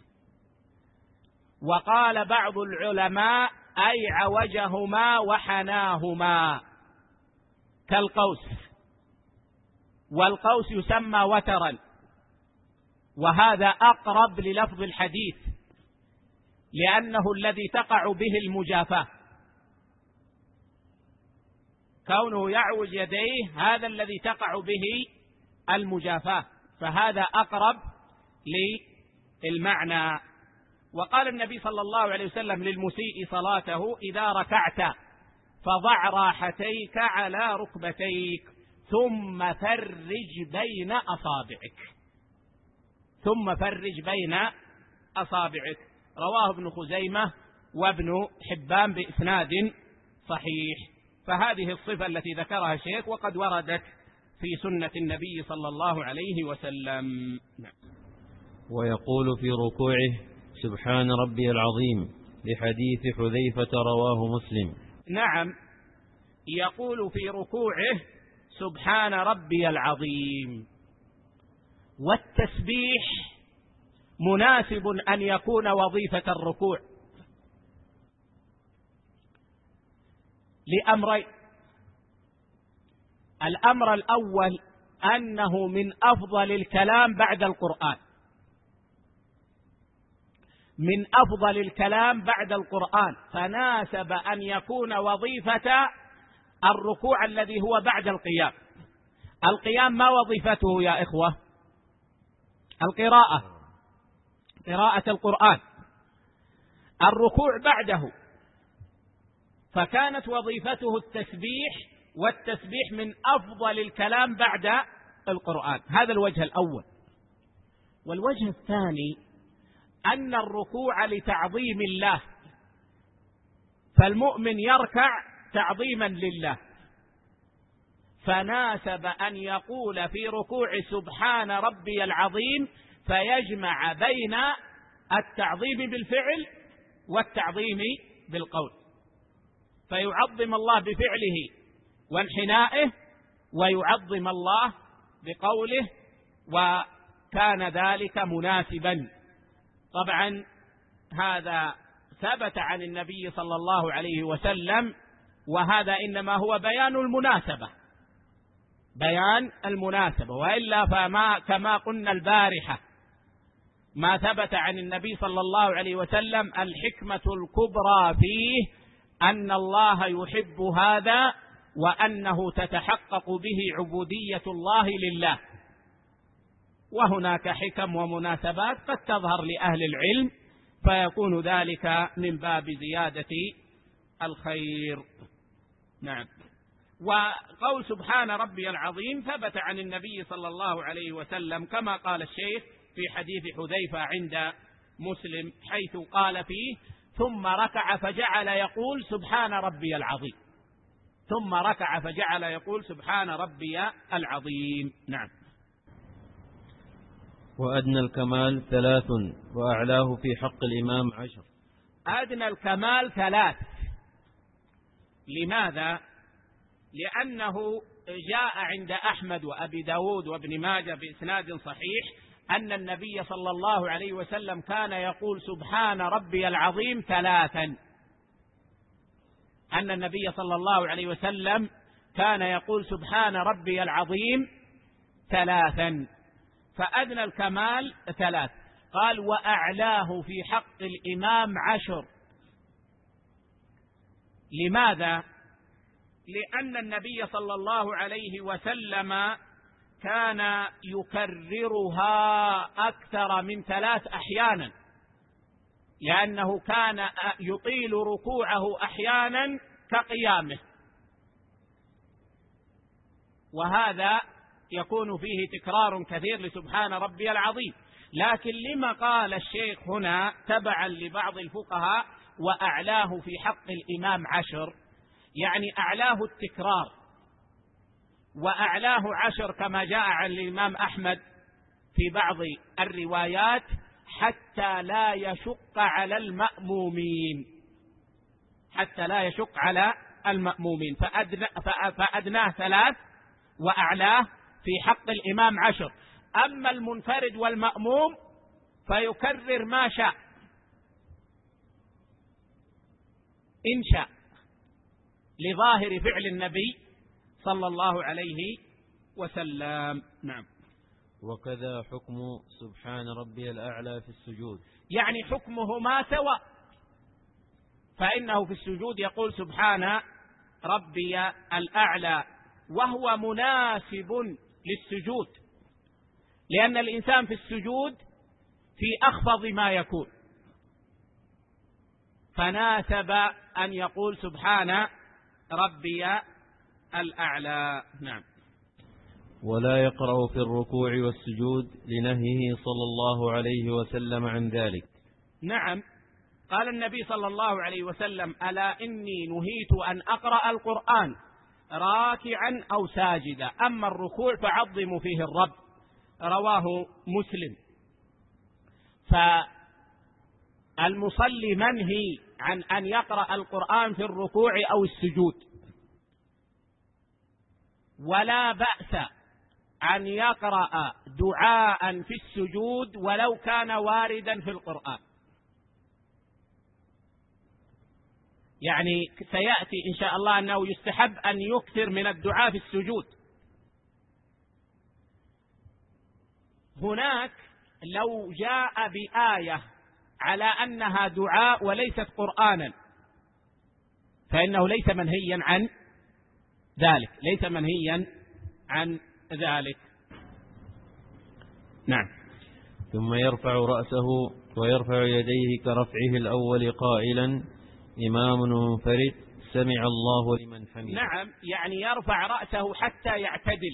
وقال بعض العلماء: أي عوجهما وحناهما كالقوس، والقوس يسمى وترا، وهذا أقرب للفظ الحديث لأنه الذي تقع به المجافاة، كونه يعوج يديه هذا الذي تقع به المجافاة، فهذا أقرب للمعنى. وقال النبي صلى الله عليه وسلم للمسيء صلاته: إذا ركعت فضع راحتيك على ركبتيك ثم فرج بين أصابعك، ثم فرج بين أصابعك. رواه ابن خزيمة وابن حبان بإسناد صحيح. فهذه الصفة التي ذكرها الشيخ وقد وردت في سنة النبي صلى الله عليه وسلم. ويقول في ركوعه: سبحان ربي العظيم، لحديث حذيفة رواه مسلم. نعم، يقول في ركوعه: سبحان ربي العظيم. والتسبيح مناسب أن يكون وظيفة الركوع لأمرين: الأمر الأول أنه من أفضل الكلام بعد القرآن، من أفضل الكلام بعد القرآن، فناسب أن يكون وظيفة الركوع الذي هو بعد القيام. القيام ما وظيفته يا إخوة؟ القراءة، قراءة القرآن. الركوع بعده، فكانت وظيفته التسبيح، والتسبيح من أفضل الكلام بعد القرآن. هذا الوجه الأول. والوجه الثاني أن الركوع لتعظيم الله، فالمؤمن يركع تعظيما لله، فناسب أن يقول في ركوع سبحان ربي العظيم، فيجمع بين التعظيم بالفعل والتعظيم بالقول، فيعظم الله بفعله وانحنائه، ويعظم الله بقوله، وكان ذلك مناسبا. طبعا هذا ثبت عن النبي صلى الله عليه وسلم، وهذا إنما هو بيان المناسبة، بيان المناسبة، وإلا فما كما قلنا البارحة ما ثبت عن النبي صلى الله عليه وسلم الحكمة الكبرى فيه أن الله يحب هذا، وأنه تتحقق به عبودية الله لله. وهناك حكم ومناسبات قد تظهر لأهل العلم، فيكون ذلك من باب زيادة الخير. نعم. وقول سبحان ربي العظيم ثبت عن النبي صلى الله عليه وسلم كما قال الشيخ في حديث حذيفة عند مسلم، حيث قال فيه: ثم ركع فجعل يقول سبحان ربي العظيم، ثم ركع فجعل يقول سبحان ربي العظيم. نعم. وأدنى الكمال 3، وأعلاه في حق الإمام 10. أدنى الكمال 3. لماذا؟ لأنه جاء عند أحمد وأبي داود وابن ماجه بإسناد صحيح أن النبي صلى الله عليه وسلم كان يقول سبحان ربي العظيم 3. أن النبي صلى الله عليه وسلم كان يقول سبحان ربي العظيم 3، فأدنى الكمال 3. قال: وأعلاه في حق الإمام 10. لماذا؟ لأن النبي صلى الله عليه وسلم كان يكررها أكثر من 3 أحيانا، لأنه كان يطيل ركوعه أحيانا كقيامه، وهذا يكون فيه تكرار كثير لسبحان ربي العظيم. لكن لما قال الشيخ هنا تبعا لبعض الفقهاء وأعلاه في حق الإمام 10؟ يعني أعلاه التكرار، وأعلاه 10 كما جاء عن الإمام أحمد في بعض الروايات حتى لا يشق على المأمومين، حتى لا يشق على المأمومين، فأدناه 3 وأعلاه في حق الإمام 10. أما المنفرد والمأموم فيكرر ما شاء إن شاء، لظاهر فعل النبي صلى الله عليه وسلم. نعم. وكذا حكم سبحان ربي الأعلى في السجود، يعني حكمهما سواء، فإنه في السجود يقول سبحان ربي الأعلى، وهو مناسب للسجود، لأن الإنسان في السجود في أخفض ما يكون، فناسب أن يقول سبحان ربي الأعلى. نعم. ولا يقرأ في الركوع والسجود لنهيه صلى الله عليه وسلم عن ذلك. نعم، قال النبي صلى الله عليه وسلم: ألا إني نهيت أن أقرأ القرآن راكعا أو ساجدا، أما الركوع فعظموا فيه الرب. رواه مسلم. فالمصلي منهي عن أن يقرأ القرآن في الركوع أو السجود، ولا بأس أن يقرأ دعاء في السجود ولو كان واردا في القرآن. يعني سيأتي إن شاء الله أنه يستحب أن يكثر من الدعاء في السجود. هناك لو جاء بآية على أنها دعاء وليست قرآنا فإنه ليس منهيا عن ذلك، ليس منهيا عن ذلك. نعم. ثم يرفع رأسه ويرفع يديه كرفعه الأول قائلا: إمام منفرد سمع الله لمن حمده. نعم، يعني يرفع رأسه حتى يعتدل،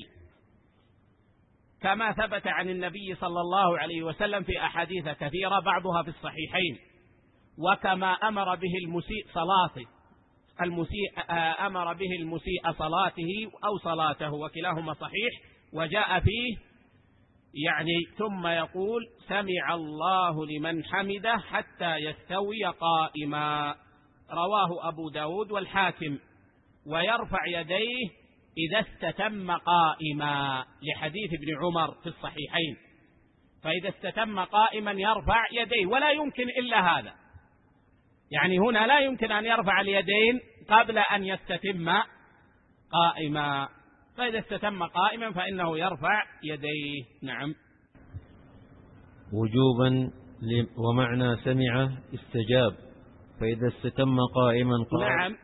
كما ثبت عن النبي صلى الله عليه وسلم في أحاديث كثيرة بعضها في الصحيحين، وكما أمر به المسيء صلاته، أمر به المسيء صلاته أو صلاته، وكلاهما صحيح. وجاء فيه يعني ثم يقول: سمع الله لمن حمده حتى يستوي قائما. رواه أبو داود والحاكم. ويرفع يديه إذا استتم قائما، لحديث ابن عمر في الصحيحين. فإذا استتم قائما يرفع يديه، ولا يمكن إلا هذا. يعني هنا لا يمكن أن يرفع اليدين قبل أن يستتم قائما، فإذا استتم قائما فإنه يرفع يديه. نعم. وجوبا ومعنى سمع استجاب، فإذا استتم قائما قال. نعم،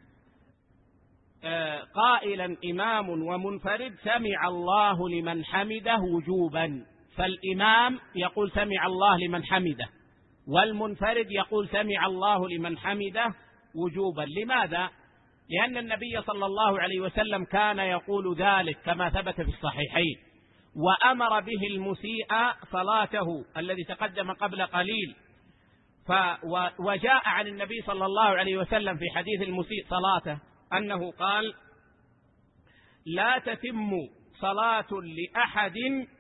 قائلا إمام ومنفرد سمع الله لمن حمده وجوبا، فالإمام يقول سمع الله لمن حمده، والمنفرد يقول سمع الله لمن حمده وجوبا. لماذا؟ لأن النبي صلى الله عليه وسلم كان يقول ذلك كما ثبت في الصحيحين، وأمر به المسيء صلاته الذي تقدم قبل قليل. وجاء عن النبي صلى الله عليه وسلم في حديث المسيء صلاته أنه قال: لا تتم صلاة لأحد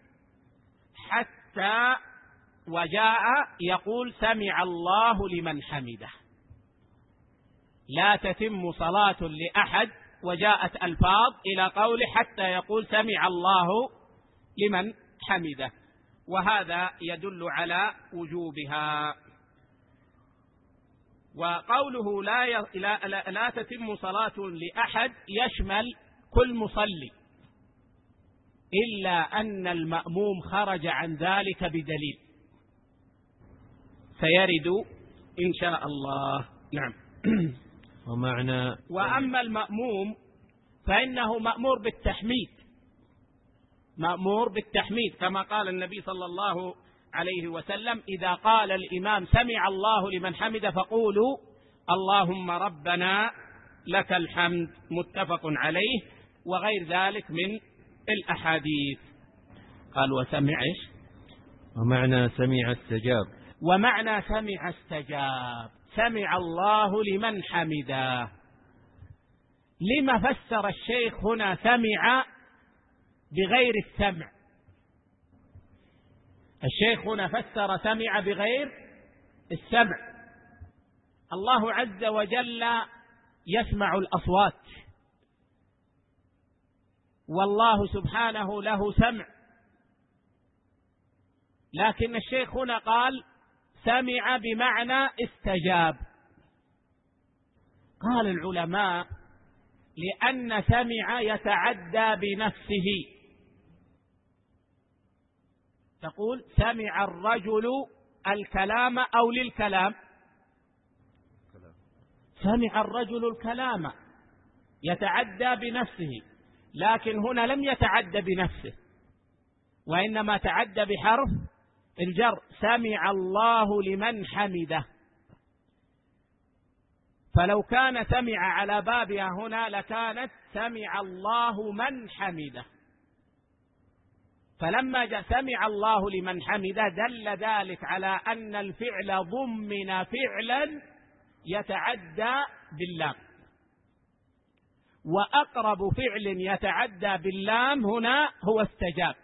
حتى، وجاء يقول سمع الله لمن حمده. لا تتم صلاة لأحد، وجاءت ألفاظ إلى قوله حتى يقول سمع الله لمن حمده، وهذا يدل على وجوبها. وقوله لا تتم صلاة لأحد يشمل كل مصلي، إلا أن المأموم خرج عن ذلك بدليل سيرد إن شاء الله. نعم. وأما المأموم فإنه مأمور بالتحميد، مأمور بالتحميد، كما قال النبي صلى الله عليه وسلم: إذا قال الإمام سمع الله لمن حمده فقولوا اللهم ربنا لك الحمد. متفق عليه، وغير ذلك من الأحاديث. قال وسمع إيش؟ ومعنى سمع استجاب. ومعنى سمع استجاب، سمع الله لمن حمده. لما فسر الشيخ هنا سمع بغير السمع؟ الشيخ هنا فسر سمع بغير السمع. الله عز وجل يسمع الأصوات، والله سبحانه له سمع، لكن الشيخ هنا قال سمع بمعنى استجاب. قال العلماء لأن سمع يتعدى بنفسه. تقول سمع الرجل الكلام أو للكلام؟ سمع الرجل الكلام يتعدى بنفسه، لكن هنا لم يتعدى بنفسه، وإنما تعدى بحرف الجر. سمع الله لمن حمده، فلو كان سمع على بابها هنا لكانت سمع الله من حمده، فلما جاء سمع الله لمن حمده دل ذلك على أن الفعل ضمن فعلا يتعدى باللام، وأقرب فعل يتعدى باللام هنا هو استجاب،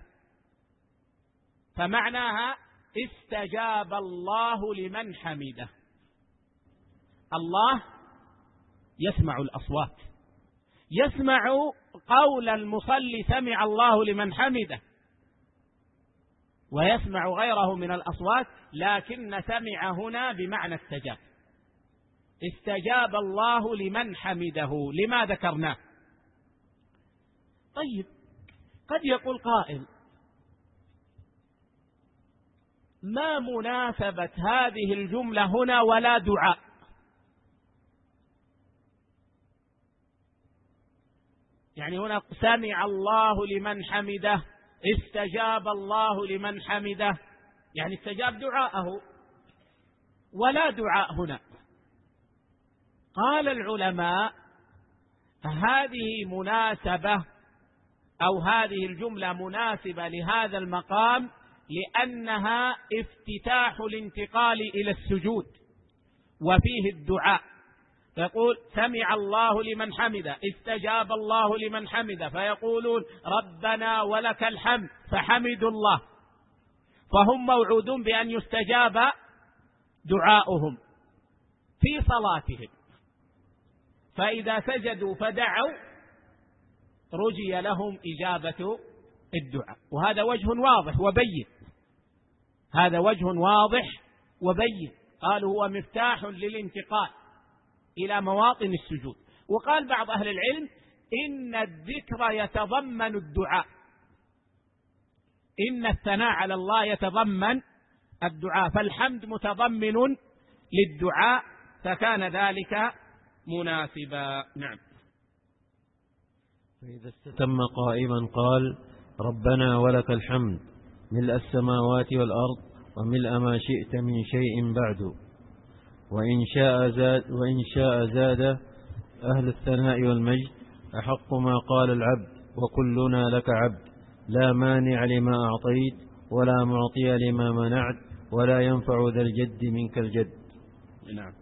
فمعناها استجاب الله لمن حمده. الله يسمع الأصوات، يسمع قول المصلي سمع الله لمن حمده، ويسمع غيره من الأصوات، لكن سمع هنا بمعنى استجاب. استجاب الله لمن حمده، لما ذكرناه؟ طيب، قد يقول قائل: ما مناسبة هذه الجملة هنا ولا دعاء؟ يعني هنا سمع الله لمن حمده، استجاب الله لمن حمده، يعني استجاب دعاءه، ولا دعاء هنا. قال العلماء: هذه مناسبة أو هذه الجملة مناسبة لهذا المقام لأنها افتتاح الانتقال إلى السجود، وفيه الدعاء. يقول: سمع الله لمن حمده، استجاب الله لمن حمده، فيقولون: ربنا ولك الحمد، فحمدوا الله، فهم موعودون بأن يستجاب دعاؤهم في صلاتهم، فإذا سجدوا فدعوا رجي لهم إجابة الدعاء. وهذا وجه واضح وبين، هذا وجه واضح وبين. قالوا هو مفتاح للانتقال إلى مواطن السجود. وقال بعض أهل العلم: إن الذكر يتضمن الدعاء، إن الثناء على الله يتضمن الدعاء، فالحمد متضمن للدعاء، فكان ذلك مناسبا. نعم. فإذا استتم قائما قال: ربنا ولك الحمد ملء السماوات والأرض وملء ما شئت من شيء بعد، وإن شاء زاد أهل الثناء والمجد أحق ما قال العبد وكلنا لك عبد، لا مانع لما أعطيت ولا معطي لما منعت ولا ينفع ذا الجد منك الجد. نعم.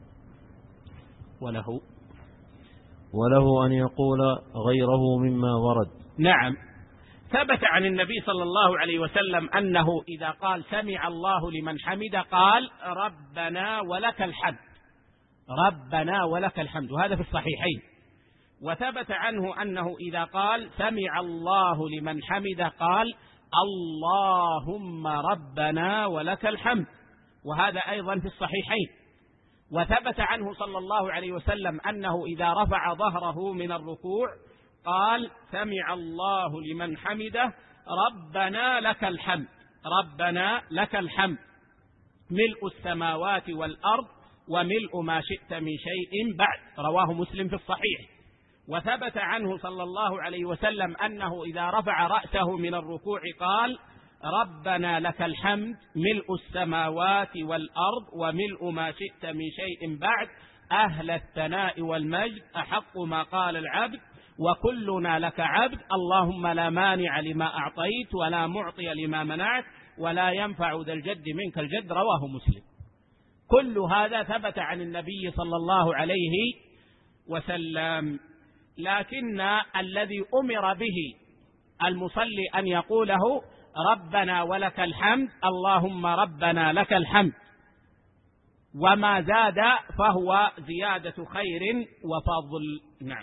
وله أن يقول غيره مما ورد. نعم. ثبت عن النبي صلى الله عليه وسلم أنه إذا قال سمع الله لمن حمد قال: ربنا ولك الحمد، ربنا ولك الحمد، وهذا في الصحيحين. وثبت عنه أنه إذا قال سمع الله لمن حمد قال: اللهم ربنا ولك الحمد، وهذا أيضا في الصحيحين. وثبت عنه صلى الله عليه وسلم أنه إذا رفع ظهره من الركوع قال: سمع الله لمن حمده، ربنا لك الحمد، ربنا لك الحمد، ملء السماوات والأرض وملء ما شئت من شيء بعد، رواه مسلم في الصحيح. وثبت عنه صلى الله عليه وسلم أنه إذا رفع رأسه من الركوع قال: ربنا لك الحمد، ملء السماوات والأرض وملء ما شئت من شيء بعد، أهل الثناء والمجد أحق ما قال العبد وكلنا لك عبد، اللهم لا مانع لما أعطيت ولا معطي لما منعت ولا ينفع ذا الجد منك الجد، رواه مسلم. كل هذا ثبت عن النبي صلى الله عليه وسلم، لكن الذي أمر به المصلي أن يقوله: ربنا ولك الحمد، اللهم ربنا لك الحمد، وما زاد فهو زيادة خير وفضل. نعم.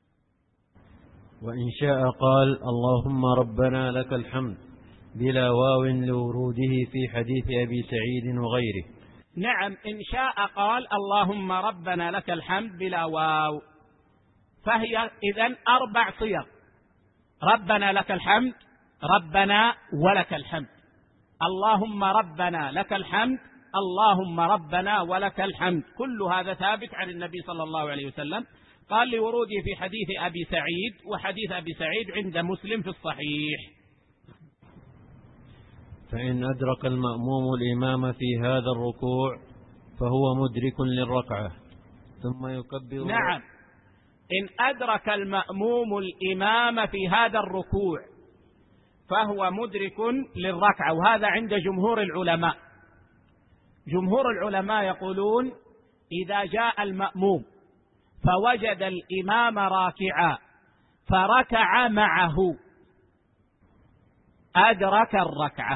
وإن شاء قال: اللهم ربنا لك الحمد بلا واو لوروده في حديث أبي سعيد وغيره. نعم، إن شاء قال: اللهم ربنا لك الحمد بلا واو، فهي إذن 4 صيغ: ربنا لك الحمد، ربنا ولك الحمد، اللهم ربنا لك الحمد، اللهم ربنا ولك الحمد. كل هذا ثابت عن النبي صلى الله عليه وسلم، قال لوروده في حديث أبي سعيد، وحديث أبي سعيد عند مسلم في الصحيح. فإن أدرك المأموم الإمام في هذا الركوع فهو مدرك للركعة، ثم يكبر. نعم، إن أدرك المأموم الإمام في هذا الركوع فهو مدرك للركعة، وهذا عند جمهور العلماء. جمهور العلماء يقولون إذا جاء المأموم فوجد الإمام راكعا فركع معه أدرك الركعة.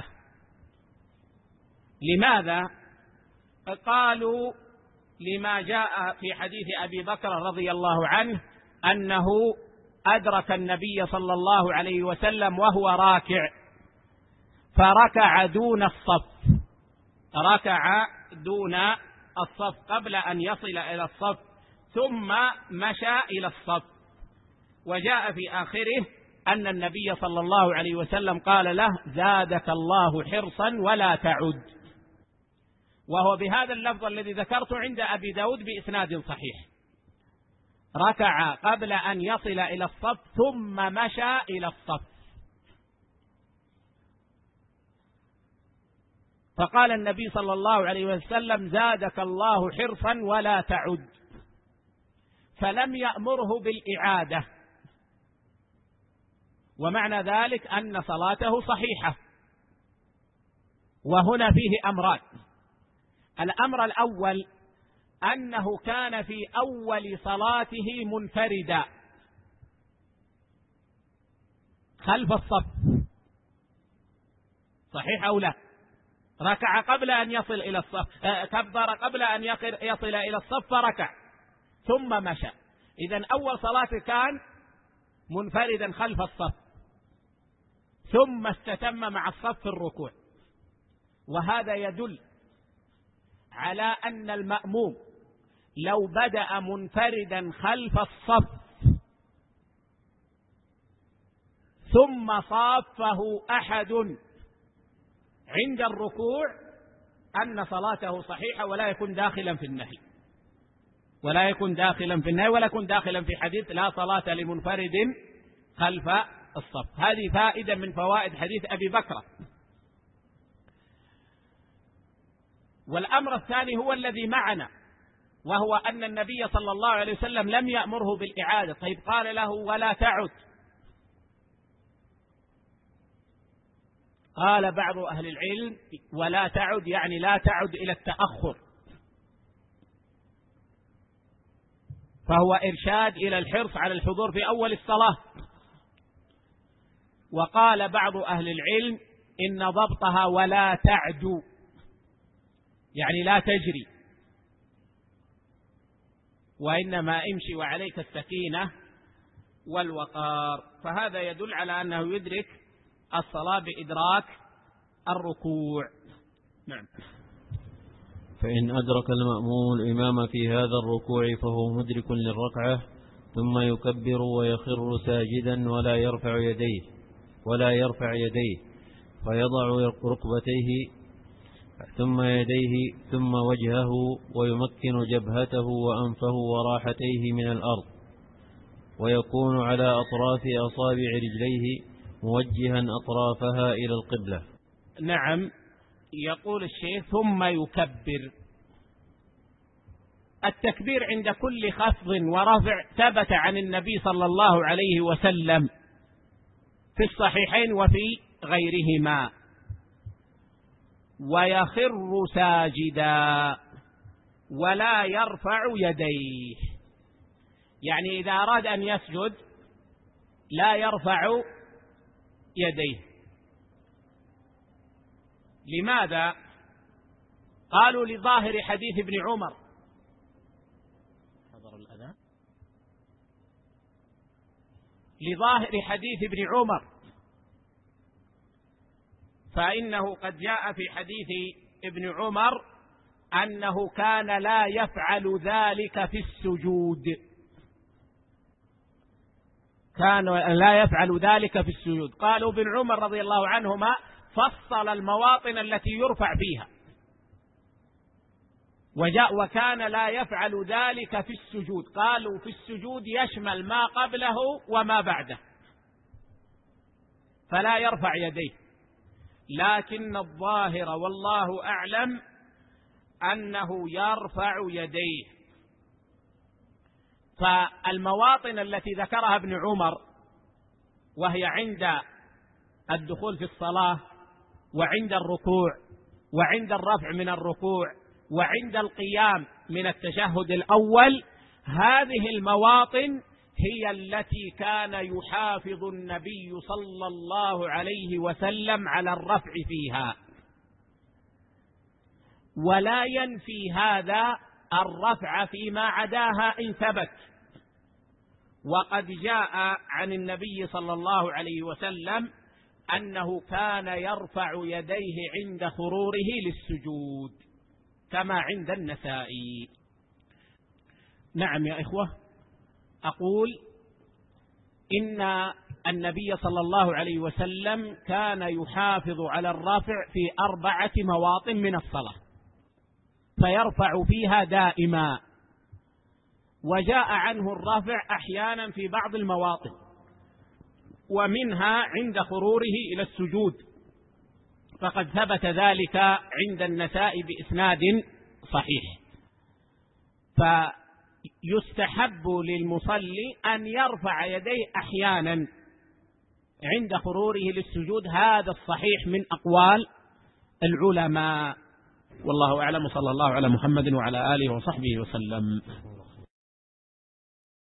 لماذا؟ قالوا لما جاء في حديث أبي بكر رضي الله عنه أنه أدرك النبي صلى الله عليه وسلم وهو راكع فركع دون الصف، ركع دون الصف قبل أن يصل إلى الصف ثم مشى إلى الصف. وجاء في آخره أن النبي صلى الله عليه وسلم قال له زادك الله حرصا ولا تعد، وهو بهذا اللفظ الذي ذكرته عند أبي داود بإسناد صحيح. ركع قبل أن يصل إلى الصف ثم مشى إلى الصف. فقال النبي صلى الله عليه وسلم زادك الله حرصا ولا تعد، فلم يأمره بالإعادة، ومعنى ذلك أن صلاته صحيحة. وهنا فيه أمران. الأمر الأول أنه كان في أول صلاته منفردا خلف الصف، صحيح أو لا؟ ركع قبل أن يصل إلى الصف، كبر قبل أن يصل إلى الصف فركع ثم مشى. إذن أول صلاته كان منفردا خلف الصف ثم استتم مع الصف في الركوع. وهذا يدل على أن المأموم لو بدأ منفردا خلف الصف ثم صافه أحد عند الركوع أن صلاته صحيحة ولا يكون داخلا في النهي، ولا يكون داخلا في حديث لا صلاة لمنفرد خلف الصف. هذه فائدة من فوائد حديث أبي بكر. والأمر الثاني هو الذي معنا، وهو أن النبي صلى الله عليه وسلم لم يأمره بالإعادة. طيب قال له ولا تعد، قال بعض أهل العلم ولا تعد يعني لا تعد إلى التأخر، فهو إرشاد إلى الحرص على الحضور في أول الصلاة. وقال بعض أهل العلم إن ضبطها ولا تعد يعني لا تجري، وإنما امشي وعليك السكينة والوقار. فهذا يدل على أنه يدرك الصلاة بإدراك الركوع. نعم. فإن أدرك المأموم الإمام في هذا الركوع فهو مدرك للركعة، ثم يكبر ويخر ساجدا ولا يرفع يديه فيضع ركبتيه ثم يديه ثم وجهه، ويمكن جبهته وأنفه وراحتيه من الأرض، ويكون على أطراف أصابع رجليه موجها أطرافها إلى القبلة. نعم. يقول الشيخ ثم يكبر. التكبير عند كل خفض ورفع ثبت عن النبي صلى الله عليه وسلم في الصحيحين وفي غيرهما. ويخر ساجدا ولا يرفع يديه، يعني إذا أراد أن يسجد لا يرفع يديه. لماذا؟ قالوا لظاهر حديث ابن عمر. حضر الأذان. لظاهر حديث ابن عمر، فإنه قد جاء في حديث ابن عمر أنه كان لا يفعل ذلك في السجود، قالوا ابن عمر رضي الله عنهما فصل المواطن التي يرفع فيها، وكان لا يفعل ذلك في السجود. قالوا في السجود يشمل ما قبله وما بعده، فلا يرفع يديه. لكن الظاهر والله أعلم أنه يرفع يديه، فالمواطن التي ذكرها ابن عمر وهي عند الدخول في الصلاة وعند الركوع وعند الرفع من الركوع وعند القيام من التشهد الأول، هذه المواطن هي التي كان يحافظ النبي صلى الله عليه وسلم على الرفع فيها، ولا ينفي هذا الرفع فيما عداها إن ثبت. وقد جاء عن النبي صلى الله عليه وسلم أنه كان يرفع يديه عند خروره للسجود كما عند النسائي. نعم يا إخوة، أقول إن النبي صلى الله عليه وسلم كان يحافظ على الرفع في 4 مواطن من الصلاة، فيرفع فيها دائما، وجاء عنه الرفع أحيانا في بعض المواطن، ومنها عند خروره إلى السجود، فقد ثبت ذلك عند النسائي بإسناد صحيح. فيستحب للمصلي أن يرفع يديه أحيانا عند خروره للسجود، هذا الصحيح من أقوال العلماء، والله أعلم. صلى الله على محمد وعلى آله وصحبه وسلم.